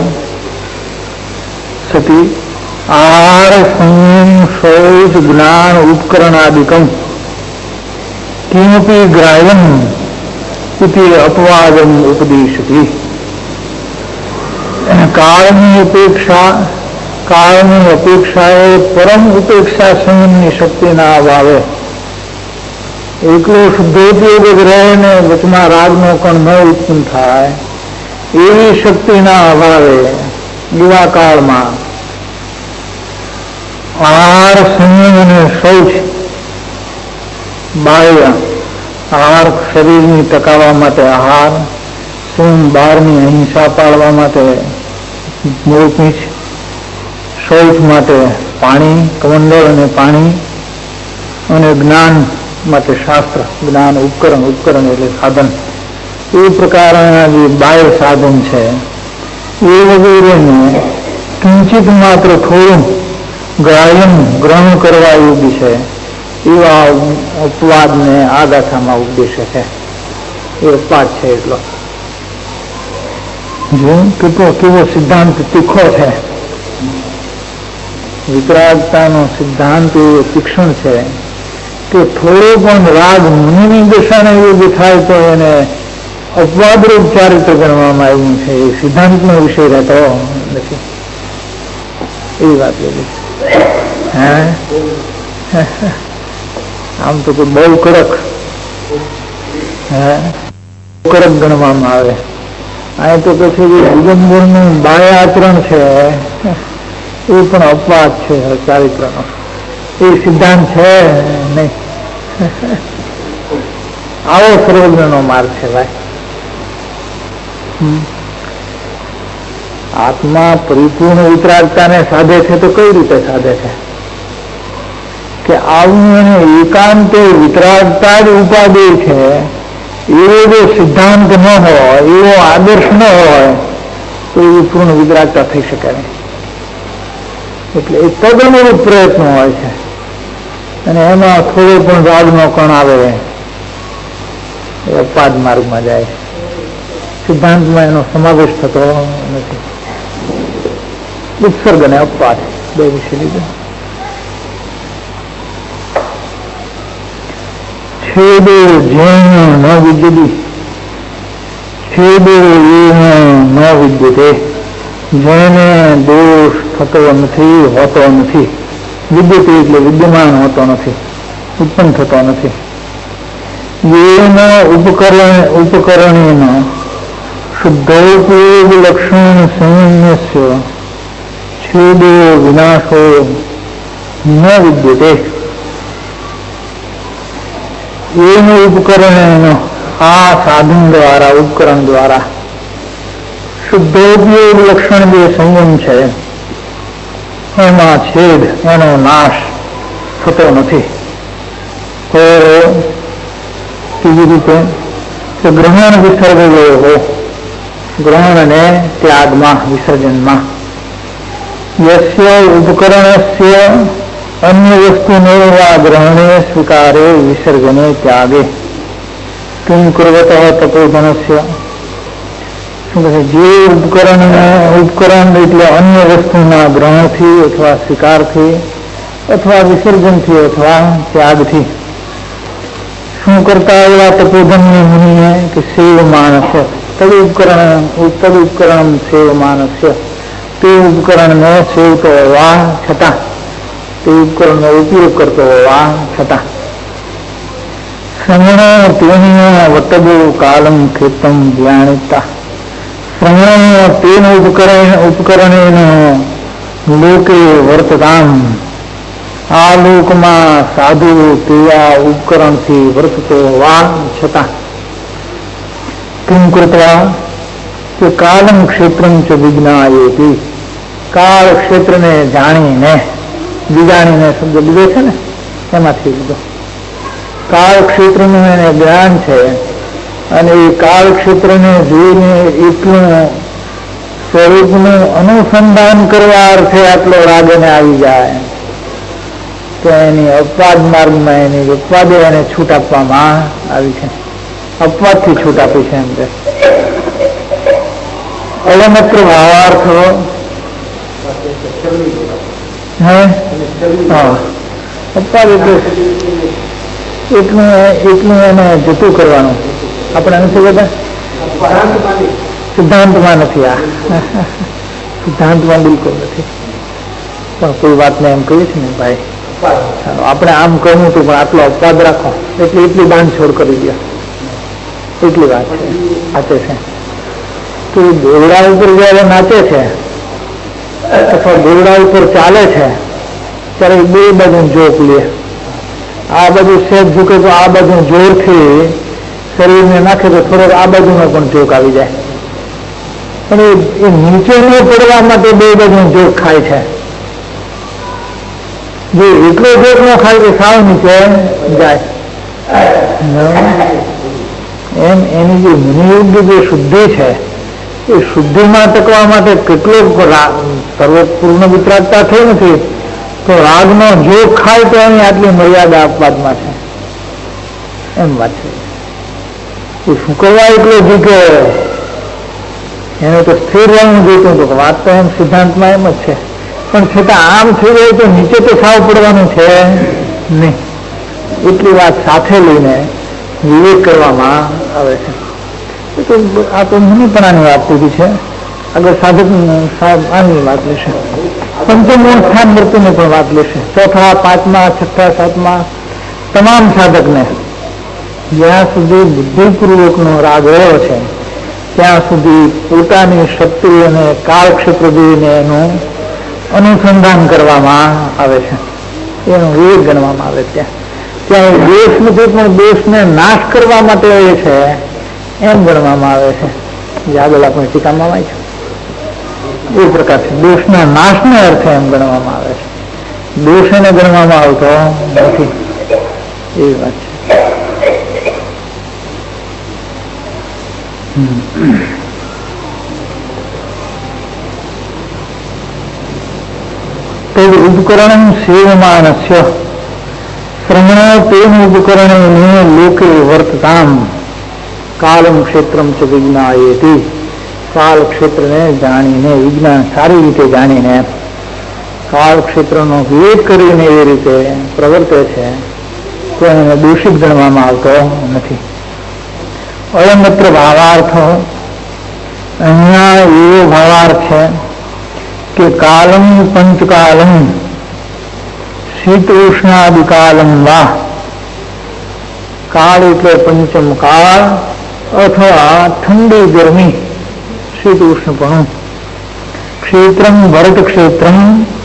સતી આહાર સંયમ શૌચ જ્ઞાન ઉપકરણાદિકમ કિમપી ગ્રાહ્યમ ઇતિ અપવાદમ ઉપદેશતિ. કાળની અપેક્ષાએ પરમ ઉપેક્ષા સંયમની શક્તિના અભાવે એકલો શુદ્ધોપયોગ જ રહે ને વચમાં રાગનો કણ ન ઉત્પન્ન થાય એવી શક્તિના અભાવે યુવા કાળમાં આહાર સંયમ અને શૌચ બાહ્ય આહાર શરીરની ટકાવવા માટે આહાર, બહારની અહિંસા પાળવા માટે મોરપીંછ, શૌચ માટે પાણી, કમંડળ અને પાણી, અને જ્ઞાન માટે શાસ્ત્ર, જ્ઞાન ઉપકરણ એટલે સાધન. એ પ્રકારના જે બાહ્ય સાધન છે એ વગેરેને કિંચિત માત્ર થોડું ગ્રહણ કરવા યોગ્ય છે એવા અપવાદને આ ગાથામાં ઉપદેશે છે. એ અપવાદ છે એટલો. જો કેવો સિદ્ધાંત તીખો છે. વિતરાગતાનો સિદ્ધાંત એવો તીક્ષ્ણ છે કે થોડો પણ રાગ મુનિની દશાને યોગ્ય થાય તો એને અપવાદરૂપ ચારિત્ર ગણવામાં આવ્યું છે. એ સિદ્ધાંતનો વિષય રહેતો નથી. એવી વાત લેવી. આમ તો બહુ કડક. કરક ગણવામાં આવે. આ તો પછી દિગંબરનું બાહ્ય આચરણ છે એ પણ અપવાદ છે ચારિત્રનો, એ સિદ્ધાંત છે નહીં. આવો સર્વજ્ઞનો માર્ગ છે ભાઈ. આત્મા પરિપૂર્ણ વિતરાગતાને સાધે છે તો કઈ રીતે સાધે છે કે આવું એને એકાંતે વિતરાગતા જ ઉપાધિ છે એવો જો સિદ્ધાંત ન હોય, એવો આદર્શ ન હોય તો એ પૂર્ણ વિતરાગતા થઈ શકે નહીં. એટલે એ તદનુરૂપ પ્રયત્ન હોય છે અને એમાં થોડો પણ રાગનો કણ આવે એ અપાદ માર્ગમાં જાય. સિદ્ધાંતમાં એનો સમાવેશ થતો નથી. ઉત્સર્ગ અને અપાદ બે વિશે લીધા. છેદો જેન ન વિદ્યતિ, છેદો ન વિદ્યતે, જેને દોષ થતો નથી, હોતો નથી. વિદ્યતે એટલે વિદ્યમાન હોતો નથી, ઉત્પન્ન થતો નથી. येन उपकरणेन शुद्धोपयोग लक्षण संयम्यस्य छेदो विनाशो न विद्यते. येन उपकरणेन आ साधन द्वारा, उपकरण द्वारा શુદ્ધોપયોગ લક્ષણ જે સંયમ છે એમાં છેદ, એનો નાશ થતો નથી. તો બીજી રીતે કે ગ્રહણ વિસર્ગ હોય, ગ્રહણ અને ત્યાગમાં, વિસર્જનમાં યસ્ય ઉપકરણસ્ય અન્ય વસ્તુનેવા ગ્રહણે સ્વીકારે વિસર્જને ત્યાગે કિમ કુર્વતઃ તપોધનસ્ય. જે ઉપકરણ એટલે અન્ય વસ્તુના ગ્રહણથી અથવા સ્વીકારથી અથવા વિસર્જનથી અથવા ત્યાગથી શું કરતા એવા તપોધન્ય મુનિએ કે સેવ માનસ્ય તદ ઉપકરણ સેવ માનસ્ય, તે ઉપકરણને સેવતો હોવા છતાં, તે ઉપકરણનો ઉપયોગ કરતો હોવા છતાં શ્રવણ તેની વટબો કાલમ ખેતમ જ્ઞાનિતા. શ્રવણ તેન ઉપકરણેન લોકે વર્તતામ, આ લોકમાં સાધુ તેવા ઉપકરણથી વર્તતો હોવા છતાં કિમ કૃત્વા કે કાલમ ક્ષેત્રમ ચ વિજ્ઞાયેતિ, કાળ ક્ષેત્રને જાણીને, વિજાણીને શબ્દ લીધો છે ને એમાંથી લીધો. કાળ ક્ષેત્રનું એને જ્ઞાન છે અને એ કાળ ક્ષેત્રને જોઈને એટલું સ્વરૂપનું અનુસંધાન કરવા અર્થે આટલો રાગ એને આવી જાય તો એની અપવાદ માર્ગમાં એની અપવાદે એને છૂટ આપવામાં આવી છે. અપવાદથી છૂટ આપી છે એમ કે અલમત્ર ભાવાર્થ અપવાદ એટલે એટલું એને જતું કરવાનું. આપણે નથી બધા સિદ્ધાંતમાં નથી, આ સિદ્ધાંતમાં બિલકુલ નથી. પણ કોઈ વાતને એમ કહીએ છીએ ને ભાઈ આપણે આમ કહ્યું હતું પણ આટલો અપવાદ રાખો એટલે એટલી બાંધછોડ કરી દો, એટલી વાત છે. નાચે છે તો દોરડા ઉપર જયારે નાચે છે અથવા દોરડા ઉપર ચાલે છે ત્યારે બે બાજુ જોક લે. આ બાજુ સેજ ઝૂકે તો આ બાજુ જોરથી શરીરને નાખે તો થોડોક આ બાજુનો પણ જોક આવી જાય. અને એ નીચે ન પડવા માટે બે બાજુ જોક ખાય છે. જો એટલો જોક ન ખાય કે સાવ નીચે જાય એમ એની જે મુનિયુદ્ધ જે શુદ્ધિ છે એ શુદ્ધિમાં ટકવા માટે કેટલો સર્વપૂર્ણ વિતરાગતા થઈ નથી તો રાગનો જોગ ખાય તો એની આટલી મર્યાદા અપવાદમાં છે એમ વાત છે. એ શું કરવા એટલો જીકે એને તો સ્થિર રહેવું જોઈતું હતું. વાત તો એમ સિદ્ધાંતમાં એમ જ છે પણ છતાં આમ થઈ રહ્યું તો નીચે તો સાવ પડવાનું છે નહીં. એટલી વાત સાથે લઈને વિવેક કરવામાં આવે છે. આ તો મુનિપણાની વાત પૂરી છે. આગળ સાધક આની વાત લેશે, પંચમ સ્થાન મૃત્યુની પણ વાત લેશે. ચોથા, પાંચમા, છઠ્ઠા, સાતમા તમામ સાધકને જ્યાં સુધી બુદ્ધિપૂર્વકનો રાગ એવો છે ત્યાં સુધી પોતાની શક્તિ અને કાળક્ષેત્ર જોઈને એનું અનુસંધાન કરવામાં આવે છે, એનો વિવેક ગણવામાં આવે છે. ત્યાં દોષ નથી, પણ દોષને નાશ કરવા માટે એ છે એમ ગણવામાં આવે છે. જે આગળ આપણે ટીકામાં આવે છે એ પ્રકાર છે. દોષના નાશને અર્થે એમ ગણવામાં આવે છે, દોષ એને ગણવામાં આવતો નથી, એવી વાત છે. ઉપકરણ સેવમાનસ્ય શ્રમણ તેન ઉપકરણેને લોકે વર્તતામ કાલમ ક્ષેત્રમ ચ વિજ્ઞાયેતિ. કાળ ક્ષેત્રને જાણીને, વિજ્ઞાન સારી રીતે જાણીને, કાળ ક્ષેત્રનો વિવેક કરીને એવી રીતે પ્રવર્તે છે તો એને દૂષિત ગણવામાં આવતો નથી. અયમત્ર ભાવાર્થ, અહીંયા એવો ભાવાર્થ છે કે કાલમ પંચકાલમ શીતોષ્ણાદિકાલમ વા. કાળ એટલે પંચમ કાળ અથવા ઠંડી ગરમી, શીતોષ્ણપણું. ક્ષેત્રમ ભરત ક્ષેત્રમ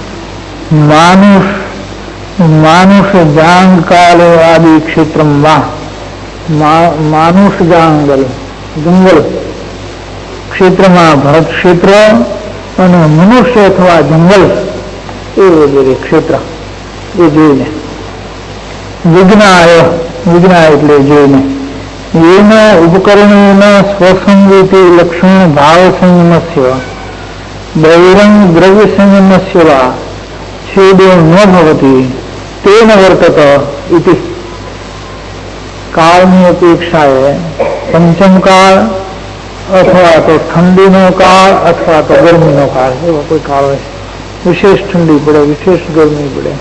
માનુષ જાંગ કાલ આદિ ક્ષેત્રમ વા. માનુષ જાંગલ જંગલ ક્ષેત્રમાં ભરત ક્ષેત્ર અને મનુષ્ય અથવા જંગલ એ વગેરે ક્ષેત્ર એ જોઈને. વિજ્ઞાય, વિજ્ઞા એટલે જોઈને. એના ઉપકરણોના સ્વસંગતિ લક્ષણ ભાવ સંયમસ્ય બહિરંગ દ્રવ્ય સંયમસ્ય વા છેદો ન ભવતી તેન વર્તત ઇતિ. કાળની અપેક્ષાએ પંચમ કાળ અથવા તો ઠંડીનો કાળ અથવા તો ગરમીનો કાળ, એવો કોઈ કાળ હોય, વિશેષ ઠંડી પડે, વિશેષ ગરમી પડે,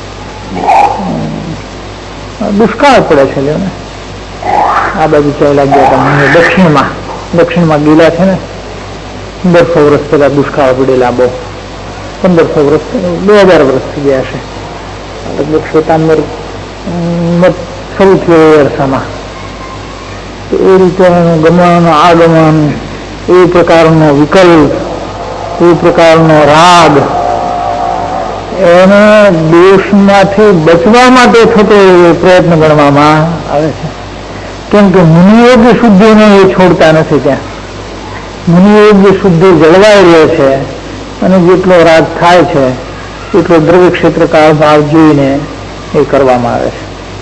દુષ્કાળ પડે છે. ને આ બાજુ ચાલ્યા ગયા હતા દક્ષિણમાં ગયેલા છે ને, 1500 વર્ષ પહેલા દુષ્કાળ પડેલા, બહુ 1500 વર્ષ 2000 વર્ષ થઈ ગયા છે. લગભગ 97 શરૂ થયો એ અરસામાં. એ રીતે ગમન આગમન, એ પ્રકારનો વિકલ્પ, એ પ્રકારનો રાગ, એને દોષમાંથી બચવા માટે થતો પ્રયત્ન ગણવામાં આવે છે. કેમ કે મુનિયોગ્ય શુદ્ધિને એ છોડતા નથી. ત્યાં મુનિયોગ્ય શુદ્ધિ જળવાઈ રહે છે અને જેટલો રાગ થાય છે એટલો દ્રવ્ય ક્ષેત્ર કાળ ભાવ જોઈને એ કરવામાં આવે છે.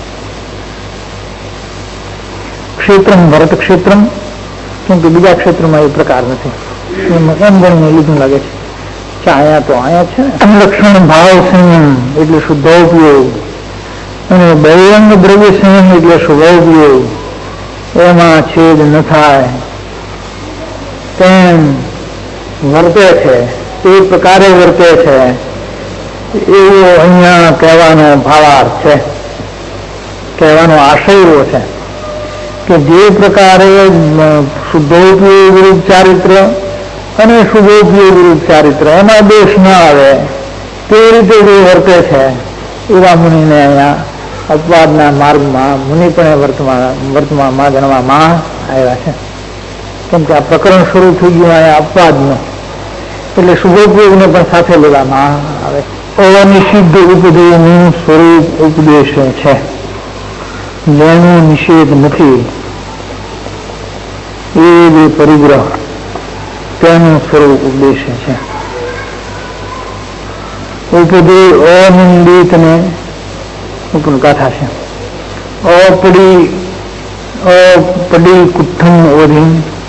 ક્ષેત્રમ ભરત ક્ષેત્રમ, કેમ કે બીજા ક્ષેત્રમાં એ પ્રકાર નથી, એમ ગણીને લીધું લાગે છે. અહીંયા છે લક્ષણ ભાવ સંયમ એટલે શુદ્ધોપયોગ અને બહિરંગ દ્રવ્ય સંયમ એટલે શુભોપયોગ, એમાં છેદ ન થાય તેમ વર્તે છે, તે પ્રકારે વર્તે છે, એવો અહીંયા કહેવાનો ભાવાર્થ છે, કહેવાનો આશય એવો છે કે જે પ્રકારે શુદ્ધોપયોગ રૂપ ચારિત્ર અને શુભોપયોગ રૂપ ચારિત્ર એમાં દોષ ન આવે તે રીતે જે વર્તે છે એવા મુનિને અહીંયા અપવાદના માર્ગમાં મુનિપણે વર્તમાનમાં ગણવામાં આવ્યા છે. કેમ કે આ પ્રકરણ શરૂ થઈ ગયું અહીંયા અપવાદનું, એટલે શુભોપયોગને પણ સાથે લેવામાં આવે. અનિષિદ્ધ ઉપદેશનું સ્વરૂપ ઉપદેશ છે, જેનો નિષેધ નથી, એ જે પરિગ્રહ તેનું સ્વરૂપ ઉપદેશ છે. ઉપદે અનિંદિત ને ઉપર ગાથા છે. અપડી કુઠ્ઠમ ઓધિન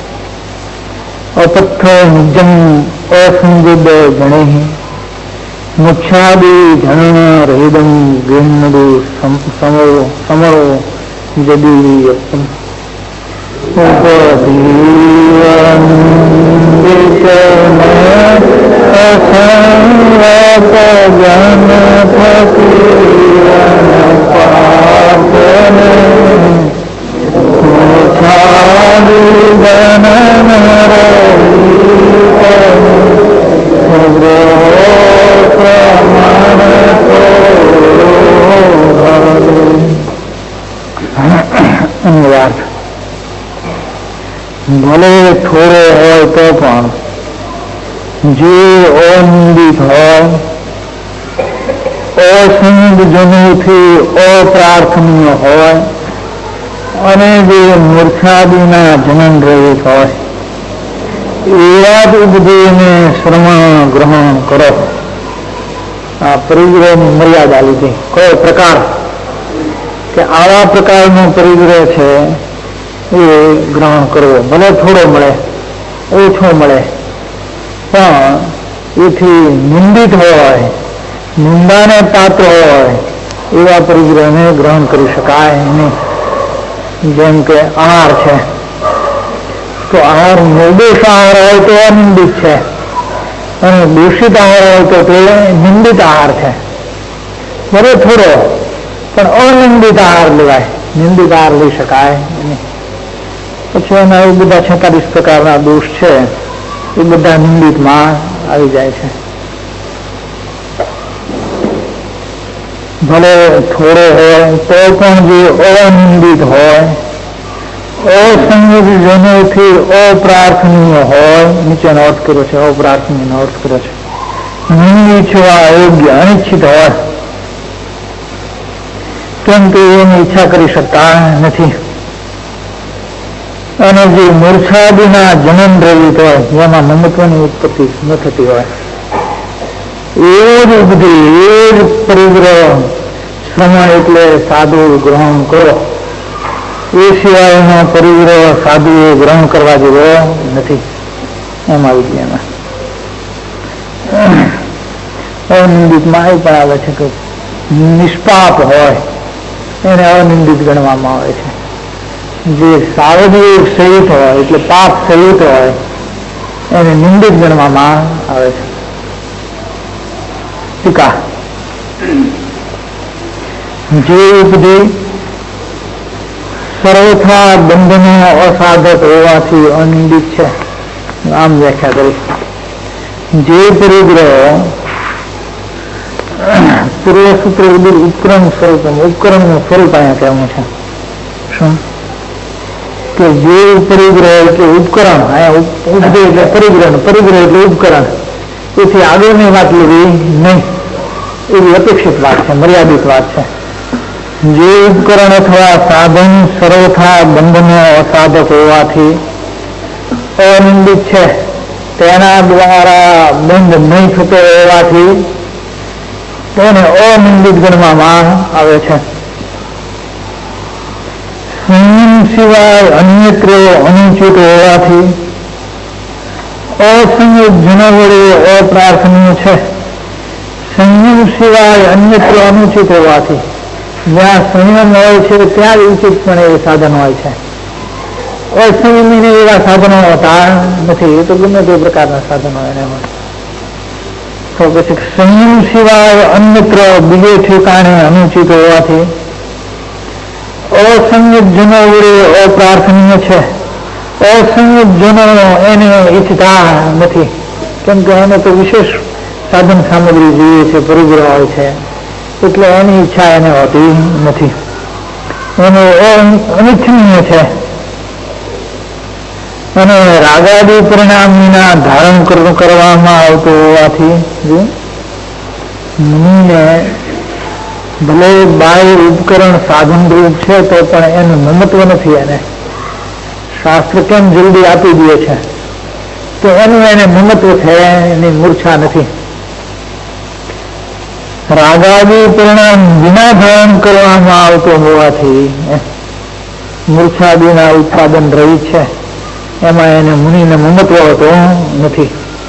અપથ્થ નિજમ અસંગદ ગણે મુચ્છાદિ ધન રહિદમ ગેન્નદુ સમરો જદીયપમ અન્વયાર્થ ભલે થોડો હોય તો પણ જે અનિંદિત હોય, અસંગજનોથી અપ્રાર્થનીય હોય અને જે મૂર્છાદિના જનન રહિત હોય એવા જ ઉપદેશને શ્રવણ ગ્રહણ કરો. આ પરિગ્રહની મર્યાદા લીધી. કયો પ્રકાર કે આવા પ્રકારનો પરિગ્રહ છે એ ગ્રહણ કરવો. ભલે થોડો મળે, ઓછો મળે, પણ એથી નિંદિત હોય, નિંદાને પાત્ર હોય એવા પરિગ્રહને ગ્રહણ કરી શકાય નહીં. જેમ કે આહાર છે, તો આહાર નિર્દોષ આહાર હોય તો અનિંદિત છે અને દૂષિત આહાર હોય તો તે નિંદિત આહાર છે. ભલે થોડો પણ અનિંદિત આહાર લેવાય, નિંદિત આહાર લઈ શકાય નહીં. પછી એના એ બધા 46 પ્રકારના દોષ છે એ બધા નિંદિતમાં આવી જાય છે. ભલે થોડો હોય તો પણ જે અનિંદિત હોય, અસંગજનોથી અપ્રાર્થનીય હોય, નીચેનો અર્થ કર્યો છે, અપ્રાર્થનીયનો અર્થ કર્યો છે, નિંદિતવા યોગ્ય અનિચ્છિત હોય, કેમ કે એની ઈચ્છા કરી શકતા નથી. અને જે મૂર્છાદિના જનન રહિત હોય, જેમાં મમત્વની ઉત્પત્તિ ન થતી હોય, એવો જ ઉપદેશ, એ જ પરિગ્રહ શ્રવણ એટલે સાધુ ગ્રહણ કરો. એ સિવાયનો પરિગ્રહ સાધુએ ગ્રહણ કરવા જેવો નથી. એમાં વિજ્ઞાનમાં અનિંદિતમાં એ પણ આવે છે કે નિષ્પાપ હોય એને અનિંદિત ગણવામાં આવે છે. જે સાવધિક સહિત હોય એટલે પાપ સહિત હોય એને નિંદિત ગણવામાં આવે છે. ટીકા જે ઉપદેશ સર્વથા બંધનો અસાધક હોવાથી અનિંદિત છે, આમ વ્યાખ્યા કરી. જે પરિગ્રહ પૂર્વસૂત્ર ઉપકરણ સ્વરૂપ, ઉપકરણનું સ્વરૂપ અહીંયા કહેવું છે. શું કે જે પરિગ્રહ એટલે ઉપકરણ, અહીંયા ઉપદેશ એટલે પરિગ્રહ, પરિગ્રહ એટલે ઉપકરણ, તેથી આગળની વાત લેવી નહીં, એવી અપેક્ષિત વાત છે, મર્યાદિત વાત છે. જે ઉપકરણ અથવા સાધન સર્વથા બંધનો અસાધક હોવાથી અનિંદિત છે, તેના દ્વારા બંધ નહીં થતો હોવાથી તેને અનિંદિત ગણવામાં આવે છે. સંયમ સિવાય અન્યત્ર અનુચિત હોવાથી અસંયમ જન વડે અપ્રાર્થનીય છે. સંયમ સિવાય અન્યત્ર અનુચિત હોવાથી જ્યાં સંયમ હોય છે ત્યાં જ ઉચિતપણે એ સાધન હોય છે. અસંયમીને એવા સાધનો હોતા નથી. એ તો ગમે તે પ્રકારના સાધનો એને હોય. તો પછી સંયમ સિવાય અન્યત્ર બીજે ઠેકાણે અનુચિત હોવાથી અસંયત જનો વડે અપ્રાર્થનીય છે. અસંયત જનો એને ઈચ્છતા નથી, કેમ કે એને તો વિશેષ સાધન સામગ્રી જોઈએ છે, પરિગ્રહ હોય છે, એટલે એની ઈચ્છા એને હોતી નથી. એને અનિચ્છનીય છે અને રાગાદી પરિણામ વિના ધારણ કરવામાં આવતું હોવાથી મુનિને ભલે બાહ્ય ઉપકરણ સાધન રૂપ છે તો પણ એનું મમત્વ નથી. એને શાસ્ત્ર કેમ જલ્દી આપી દે છે તો એનું એને મમત્વ છે, એની મૂર્છા નથી. રાગાદી પરિણામ વિના ધારણ કરવામાં આવતું હોવાથી મૂર્છાદિના ઉત્પાદન રહી છે, એમાં એને મુનિને મમત્વ હોતો નથી.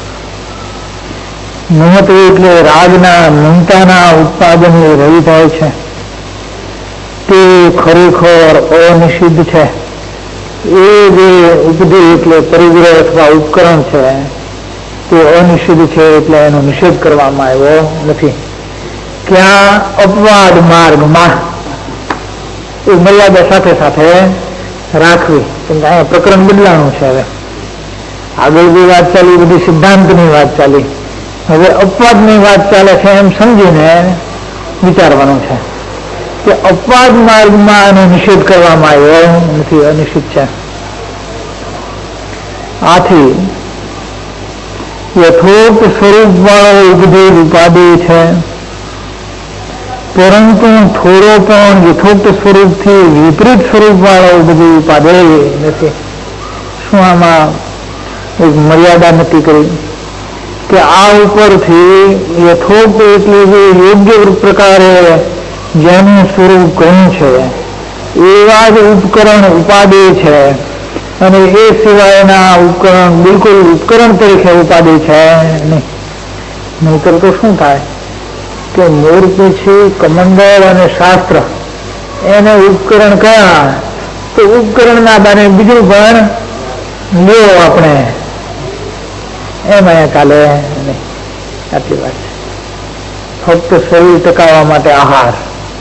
મમત્વ એટલે રાગના મમતાના ઉત્પાદન રહી જાય છે, તે ખરેખર અનિષિદ્ધ છે. એ જે ઉપદેશ એટલે પરિગ્રહ અથવા ઉપકરણ છે તે અનિષિદ્ધ છે, એટલે એનો નિષેધ કરવામાં આવ્યો નથી. ક્યાં અપવાદ માર્ગમાં એ મર્યાદા સાથે સાથે રાખવી. કેમ કે અહીંયા પ્રકરણ બદલાણું છે. હવે આગળ જે વાત ચાલી બધી સિદ્ધાંતની વાત ચાલી, હવે અપવાદની વાત ચાલે છે એમ સમજીને વિચારવાનું છે. કે અપવાદ માર્ગમાં આનો નિષેધ કરવામાં આવ્યો નથી, અનિશ્ચિત છે. આથી યથોક્ત સ્વરૂપ વાળો ઉપદેશ ઉપાધિ છે, પરંતુ થોડો પણ યથોક્ત સ્વરૂપથી વિપરીત સ્વરૂપ વાળો ઉપદેશ ઉપાધિ નથી. શું આમાં એક મર્યાદા નક્કી કરી કે આ ઉપરથી યથોક્ત એટલે જે યોગ્ય પ્રકારે જેનું સ્વરૂપ કહ્યું છે એવા જ ઉપકરણ ઉપાધિ છે, અને એ સિવાયના ઉપકરણ બિલકુલ ઉપકરણ તરીકે ઉપાધિ છે નહીં. નહીતર તો શું થાય કે મૂર્તિ છે, કમંડળ અને શાસ્ત્ર એને ઉપકરણ કયા તો ઉપકરણના બાને બીજું પણ લ્યો આપણે એમ અહીંયા કાલે નહીં. આટલી વાત છે. ફક્ત શરીર ટકાવવા માટે આહાર,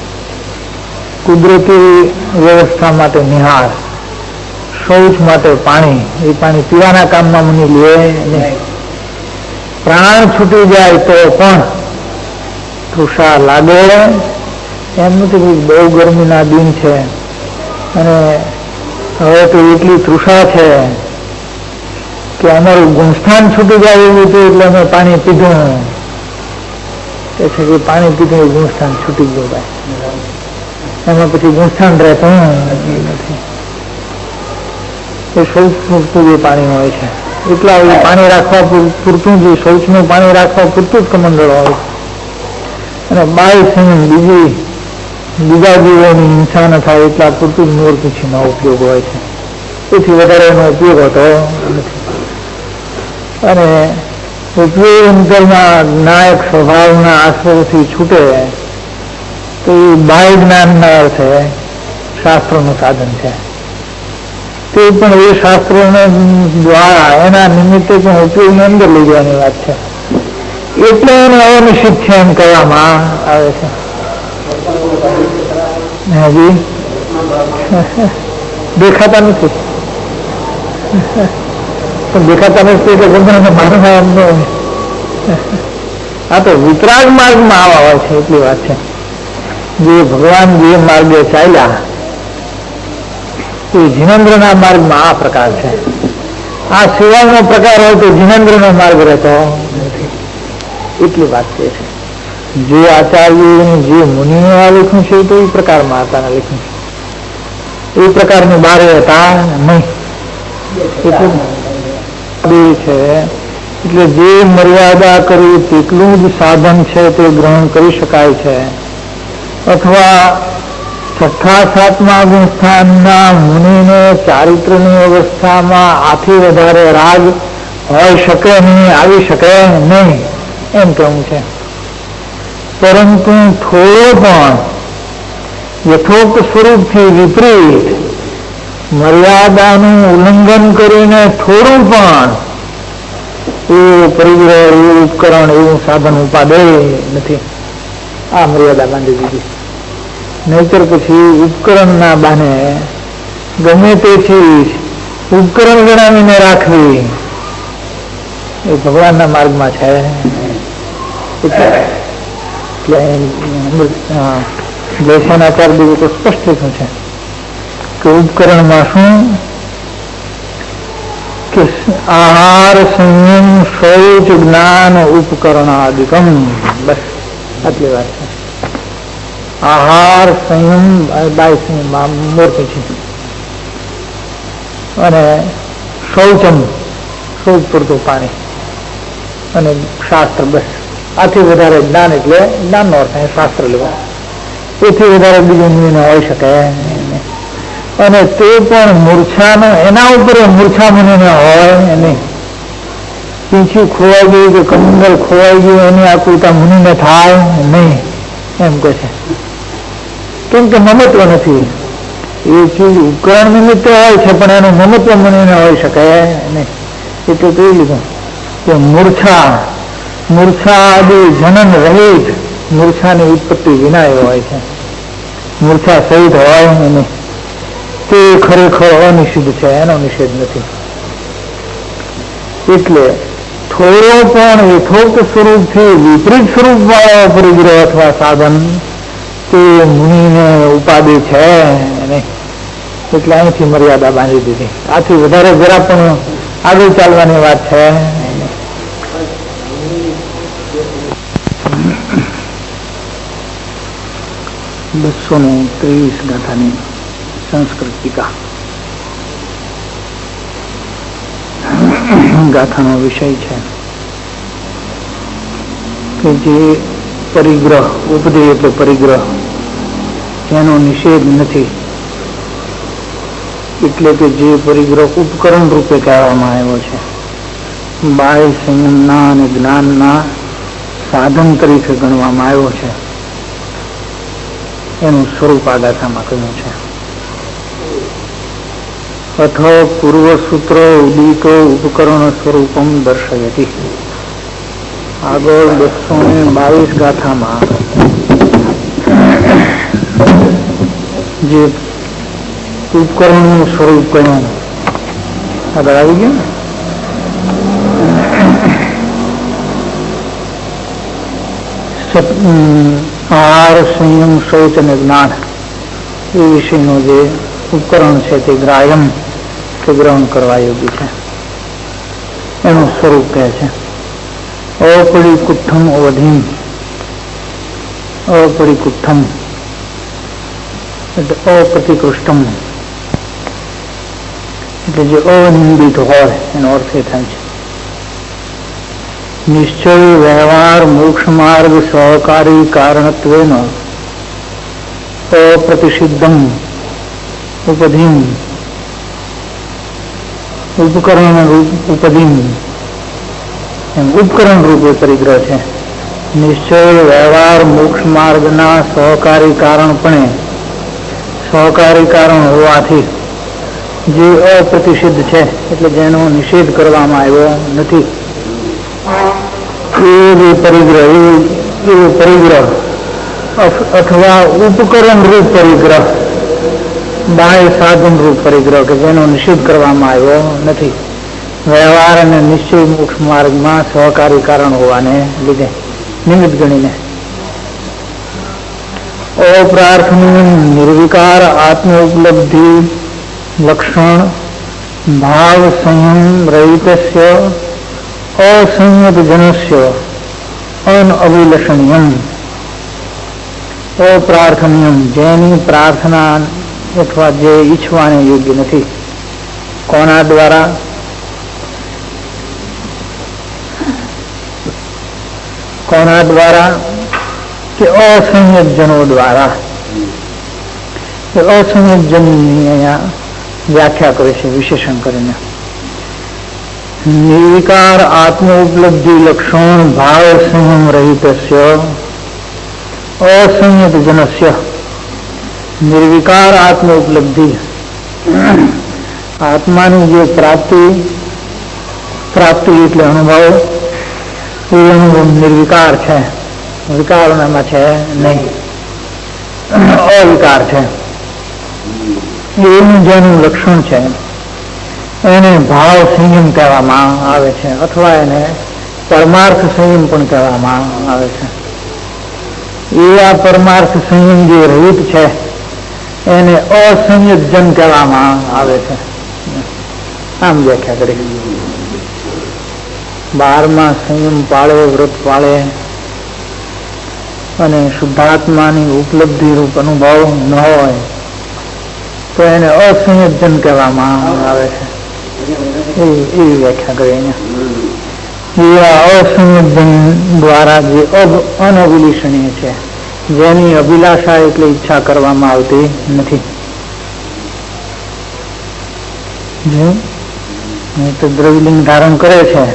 કુદરતી વ્યવસ્થા માટે નિહાર, શૌચ માટે પાણી, એ પાણી પીવાના કામમાં મને લે નહીં. પ્રાણ છૂટી જાય તો પણ તૃષા લાગે એમ નથી. બહુ ગરમીના દિન છે અને હવે તો એટલી તૃષા છે કે અમારું ગુણસ્થાન છૂટી જાય એવું હતું એટલે અમે પાણી પીધું. કે છે કે પાણી પીધું એ ગુણસ્થાન છૂટી ગયું ભાઈ, એમાં પછી ગુણસ્થાન રહેતું નથી. એ શૌચ પૂરતું જે પાણી હોય છે એટલા પાણી રાખવા પૂરતું જ, શૌચનું પાણી રાખવા પૂરતું જ કમંડળ હોય છે. અને બાય સંયમ બીજા જીવોની હિંસા ન થાય એટલા પૂરતું જ મૂર્તિનો ઉપયોગ હોય છે. એથી વધારે એનો ઉપયોગ હોતો નથી. અને ઉપયોગ અંતરમાં નાયક સ્વભાવના આશ્રયથી છૂટે તો એ બાહ્ય જ્ઞાનના અર્થે શાસ્ત્રોનું સાધન છે. તે પણ એ શાસ્ત્રોને દ્વારા એના નિમિત્તે પણ ઉપયોગની અંદર લઈ જવાની વાત છે. એટલે એને અનિશ્ચિત છે એમ કહેવામાં આવે છે. હજી દેખાતા નથી, દેખાતા નથી એટલે ગમે મારવા. આ તો વિતરાગ માર્ગમાં આવા હોય છે એટલી વાત છે. જે ભગવાન જે માર્ગે ચાલ્યા એ જીનેન્દ્રના માર્ગમાં આ પ્રકાર છે. આ સિવાયનો પ્રકાર હોય તો જીનેન્દ્રનો માર્ગ રહેતો નથી એટલી વાત છે. જે આચાર્ય જે મુનિઓ આ લખ્યું છે તો એ પ્રકારમાં હતા લખ્યું છે, એ પ્રકારની બારે હતા નહીં. છે એટલે જે મર્યાદા કરી તેટલું જ સાધન છે તે ગ્રહણ કરી શકાય છે. અથવા 6-7મા ગુણસ્થાનના મુનિને ચારિત્રની અવસ્થામાં આથી વધારે રાગ હોઈ શકે નહીં, આવી શકે નહીં એમ કહેવું છે. પરંતુ થોડો પણ યથોક્ત સ્વરૂપથી વિપરીત મર્યાદાનું ઉલ્લંઘન કરીને થોડું પણ એવું પરિગ્રહ, એવું ઉપકરણ, એવું સાધન ઉપાડે નથી. આ મર્યાદા બાંધી દીધી. નહીતર પછી ઉપકરણના બાને ગમે તે ચીજ ઉપકરણ ગણાવીને રાખવી એ ભગવાનના માર્ગમાં છે. જયસેનાચાર્ય દેવું તો સ્પષ્ટ લખ્યું છે કે ઉપકરણમાં શું કે આહાર, સંયમ, શૌચ, જ્ઞાન, ઉપકરણાદિકમ, બસ આટલી વાત છે. આહાર, સંયમ, બાય સંયમ મૂર્તિ છે, અને શૌચમ શૌચ પૂરતું પાણી, અને શાસ્ત્ર, બસ. આથી વધારે જ્ઞાન એટલે જ્ઞાનનો અર્થ શાસ્ત્ર લેવા, એથી વધારે બીજું ન હોઈ શકે. અને તે પણ મૂર્છાનો એના ઉપર મૂર્છા મુનિને હોય નહીં. પીંછું ખોવાઈ ગયું કે કમંડળ ખોવાઈ ગયું એની આકૃતા મુનિને થાય નહીં એમ કહે છે. કેમ કે મમત્વ નથી. એ ચીજ ઉપકરણ નિમિત્તે હોય છે પણ એનું મમત્વ મુનિને હોઈ શકે નહીં. એટલે જોઈ લીધું કે મૂર્છા આદિ જનન રહિત, મૂર્છાની ઉત્પત્તિ વિના એ હોય છે. મૂર્છા સહિત હોય નહીં તે ખરેખર અનિષિદ્ધ છે, એનો નિષેધ નથી. એટલે થોડો પણ યથોક્ત સ્વરૂપથી વિપરીત સ્વરૂપ વાળો પરિગ્રહ અથવા સાધન તે મુનિને ઉપાધિ છે નહીં, એટલે અહીંથી મર્યાદા બાંધી દીધી. આથી વધારે જરા પણ આગળ ચાલવાની વાત છે. 223 ગાથાની સંસ્કૃત ટીકા. ગાથાનો વિષય છે કે જે પરિગ્રહ, ઉપદેય એટલે પરિગ્રહ, એનો નિષેધ નથી. એટલે કે જે પરિગ્રહ ઉપકરણ રૂપે કહેવામાં આવ્યો છે, બાહ્ય સંયમના અને જ્ઞાનના સાધન તરીકે ગણવામાં આવ્યો છે, એનું સ્વરૂપ આ ગાથામાં કહ્યું છે. અથ પૂર્વસૂત્ર ઉદિતો ઉપકરણ સ્વરૂપમ દર્શયતિ. આગળ 222 ગાથામાં જે ઉપકરણનું સ્વરૂપ કહ્યું આગળ આવી ગયું. આહાર, સંયમ, શૌચ અને જ્ઞાન એ વિષયનું જે ઉપકરણ છે તે ગ્રાહ્યમ કે ગ્રહણ કરવા યોગ્ય છે, એનું સ્વરૂપ કહે છે. અપરિકુઠ્ઠમ અવધિમ. અપરિકુઠ્ઠમ એટલે અપ્રતિકૃષ્ટમ, એટલે જે અનિંદિત હોય એનો અર્થ એ થાય છે. નિશ્ચય, વ્યવહાર, મોક્ષ માર્ગ સહકારી કારણત્વેન અપ્રતિષિદ્ધમ ઉપધિમ. ઉપકરણ ઉપધિમ એમ ઉપકરણ રૂપે પરિગ્રહ છે. નિશ્ચય, વ્યવહાર, મોક્ષ માર્ગના સહકારી કારણપણે, સહકારી કારણ હોવાથી જે અપ્રતિષિદ્ધ છે, એટલે જેનો નિષેધ કરવામાં આવ્યો નથી, એ પરિગ્રહ અથવા ઉપકરણ રૂપ પરિગ્રહ, બાહ્ય સાધન રૂપ પરિગ્રહ કે જેનો નિષેધ કરવામાં આવ્યો નથી, વ્યવહાર અને નિશ્ચય મોક્ષ માર્ગમાં સહકારી કારણ હોવાને લીધે નિમિત્ત ગણીને અપ્રાર્થનીય નિર્વિકાર આત્મ ઉપલબ્ધિ લક્ષણ ભાવ સંયમ રહિતસ્ય અસંયત જનસ્ય અનઅભિલષણીયમ. અપ્રાર્થનીયમ જેની પ્રાર્થના અથવા જે ઈચ્છવાને યોગ્ય નથી. કોના દ્વારા? કોના દ્વારા? કે અસંયત જનો દ્વારા. અસંયત જનની અહીંયા વ્યાખ્યા કરે છે વિશેષણ કરીને. નિર્વિકાર આત્મ ઉપલબ્ધિ લક્ષણ ભાવ સંયમ રહિતસ્ય અસંયત જનસ્ય. નિર્વિકાર આત્મ ઉપલબ્ધિ, આત્માની જે પ્રાપ્તિ એટલે અનુભવ, એ અનુભવ નિર્વિકાર છે, વિકાર એમાં છે નહીં, અવિકાર છે. એનું જેનું લક્ષણ છે એને ભાવ સંયમ કહેવામાં આવે છે, અથવા એને પરમાર્થ સંયમ પણ કહેવામાં આવે છે. એ આ પરમાર્થ સંયમ જે રહિત છે એને અસંયત જન કહેવામાં આવે છે. આમ વ્યાખ્યા કરી. 12માં સંયમ પાળે, વ્રત પાળે અને શુદ્ધાત્માની ઉપલબ્ધિ રૂપ અનુભવ ન હોય તો એને અસંયત જન કહેવામાં આવે છે. એવી વ્યાખ્યા કરી અહીંયા. અસંયત જન દ્વારા જે અનઅભિલષણીય છે, જેની અભિલાષા એટલે ઈચ્છા કરવામાં આવતી નથી. તો દ્રવ્યલિંગ ધારણ કરે છે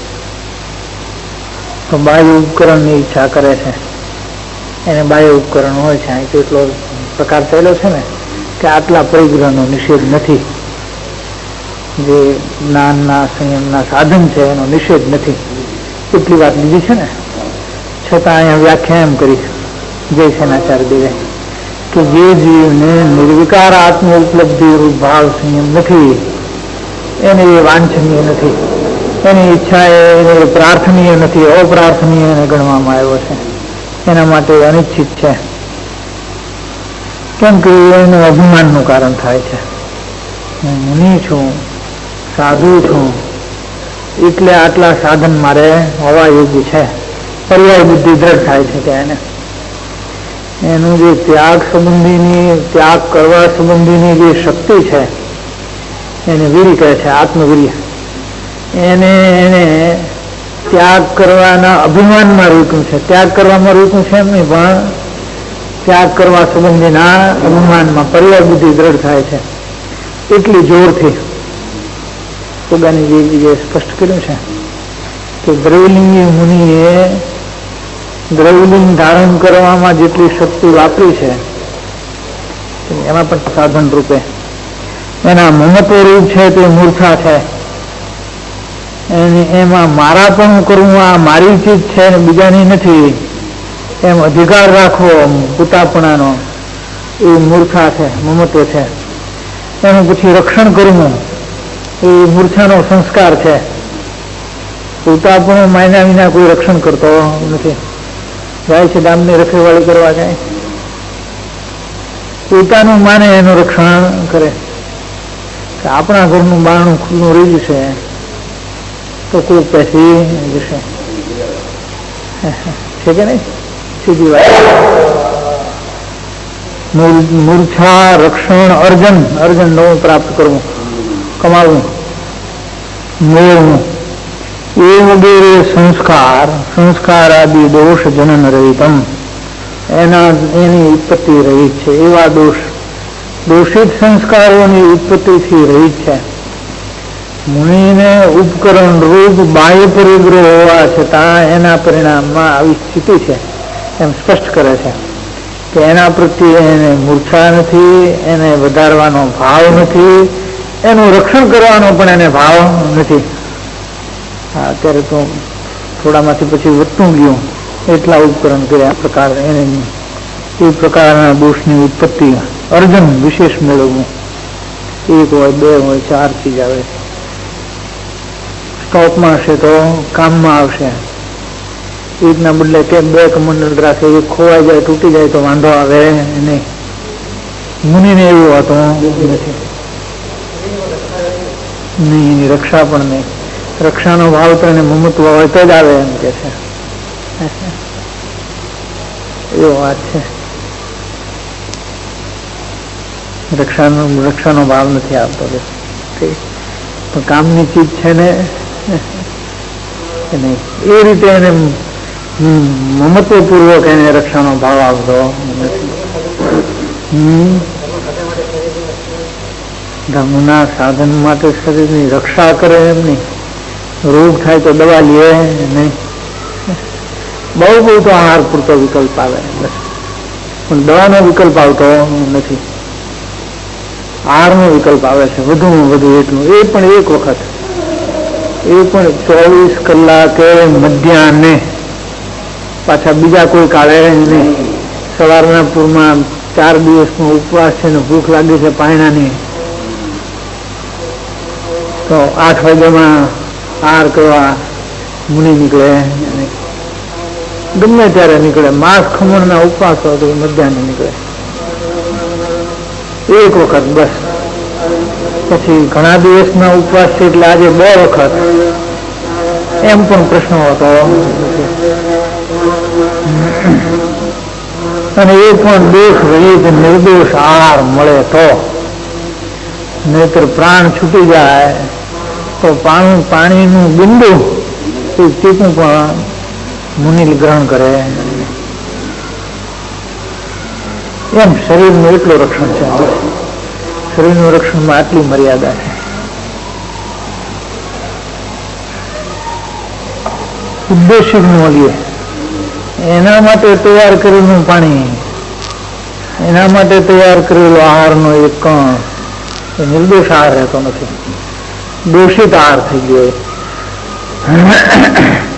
તો બાહ્ય ઉપકરણની ઈચ્છા કરે છે, એને બાહ્ય ઉપકરણ હોય છે. અહીં તો એટલો પ્રકાર થયેલો છે ને કે આટલા પરિગ્રહનો નિષેધ નથી. જે જ્ઞાનના સંયમના સાધન છે એનો નિષેધ નથી, એટલી વાત લીધી છે ને. છતાં અહીંયા વ્યાખ્યા એમ કરી જય સેનાચાર્ય દેવે કે જે જીવને નિર્વિકાર આત્મ ઉપલબ્ધિ રૂપ ભાવ સંયમ નથી, એને એ વાંછનીય નથી, એની ઈચ્છા એને પ્રાર્થનીય નથી, અપ્રાર્થનીય એને ગણવામાં આવ્યો છે. એના માટે અનિચ્છિત છે. કેમ કે એનું અભિમાનનું કારણ થાય છે. હું મુનિ છું, સાધુ છું, એટલે આટલા સાધન મારે હોવા યોગ્ય છે. પર્યાય બુદ્ધિ દ્રઢ થાય છે કે એનું જે ત્યાગ કરવા સંબંધીની જે શક્તિ છે એને વીર્ય કહે છે, આત્મવીર્ય. એને ત્યાગ કરવાના અભિમાનમાં રૂક્યું છે. ત્યાગ કરવામાં રૂક્યું છે એમ નહીં, પણ ત્યાગ કરવા સંબંધીના અભિમાનમાં પર્યાય બુદ્ધિ દ્રઢ થાય છે. એટલી જોરથી સુગાનીજીએ સ્પષ્ટ કર્યું છે કે દ્રવિલિંગી મુનિએ દ્રવિલિંગ ધારણ કરવામાં જેટલી શક્તિ વાપરી છે એમાં પણ સાધન રૂપે એના મમત્વ રૂપ છે તે મૂર્છા છે. એમાં મારા પણ કરવું, આ મારી ચીજ છે ને બીજાની નથી એમ અધિકાર રાખવો પોતાપણાનો, એ મૂર્છા છે, મમત્વ છે. એનું પછી રક્ષણ કરવું એ મૂર્છાનો સંસ્કાર છે. પોતાપણું માયના વિના કોઈ રક્ષણ કરતો નથી. જાય છે ગામની રખેવાળી કરવા જાય, પોતાનું માને એનું રક્ષણ કરે. આપણા ઘરનું બારણું ખુલ્લું રહી જશે તો કોઈ પેસી જશે, છે કે નહીં? સીધી વાત. મૂર્છા, રક્ષણ, અર્જન નવું પ્રાપ્ત કરવું, કમાવવું, મેળવવું, એ વગેરે સંસ્કાર આદિ દોષ જનન રહિતમ, એની ઉત્પત્તિ રહિત છે. એવા દોષિત સંસ્કારોની ઉત્પત્તિથી રહિત છે. મુનિને ઉપકરણ રૂપ બાહ્ય પરિગ્રહ હોવા છતાં એના પરિણામમાં આવી સ્થિતિ છે એમ સ્પષ્ટ કરે છે કે એના પ્રત્યે એને મૂર્છા નથી, એને વધારવાનો ભાવ નથી, એનું રક્ષણ કરવાનો પણ એને ભાવ નથી. અત્યારે તો થોડામાંથી પછી વધતું ગયું એટલા ઉપકરણ કર્યા પ્રકાર એને એ પ્રકારના દોષની ઉત્પત્તિ અર્જન વિશેષ મેળવવું. 1 હોય 2 હોય 4 ચીજ આવે. સ્ટોકમાં હશે તો કામમાં આવશે. એકના બદલે કે 2 કમંડલ રાખે, એક ખોવાઈ જાય, તૂટી જાય તો વાંધો આવે નહીં. મુનિને એવું હતું નથી, એની રક્ષા પણ નહીં. રક્ષાનો ભાવ તો એને મમત્વ હોય તો જ આવે એમ કે છે. એવો વાત છે. રક્ષાનો ભાવ નથી આવતો. પણ કામની ચીજ છે ને નહીં, એ રીતે એને મમત્વપૂર્વક એને રક્ષાનો ભાવ આવતો નથી. ધર્મના સાધન માટે શરીરની રક્ષા કરે એમ નહીં. રોગ થાય તો દવા લે નહીં. બહુ તો આહાર પૂરતો વિકલ્પ આવે બસ, પણ દવાનો વિકલ્પ આવતો નથી. આહારનો વિકલ્પ આવે છે વધુમાં વધુ એટલું, એ પણ એક વખત, એ પણ 24 કલાકે મધ્યાહને, પાછા બીજા કોઈ કાળે નહીં. સવારના પૂરમાં 4 દિવસનો ઉપવાસ છે ને ભૂખ લાગી છે પાયણાની, તો 8 વાગ્યામાં આહાર કરવા મુનિ નીકળે, ગમે ત્યારે નીકળે. માંસ ખમણના ઉપવાસ હોય તો મધ્યાહને નીકળે એક વખત બસ. પછી ઘણા દિવસના ઉપવાસ છે એટલે આજે 2 વખત, એમ પણ પ્રશ્ન હતો. અને એ પણ દોષ રહિત નિર્દોષ આહાર મળે તો, નહીતર પ્રાણ છૂટી જાય તો પાણીનું બિંદુ ટીપું પણ મુનિ ગ્રહણ કરે. એમ શરીરનું એટલું રક્ષણ છે. શરીરનું રક્ષણમાં આટલી મર્યાદા છે. ઉદ્દેશિક મૂલ્ય, એના માટે તૈયાર કરેલું પાણી, એના માટે તૈયાર કરેલો આહારનો એક કણ એ નિર્દોષ આહાર રહેતો નથી, દોષિત આહાર થઈ ગયો.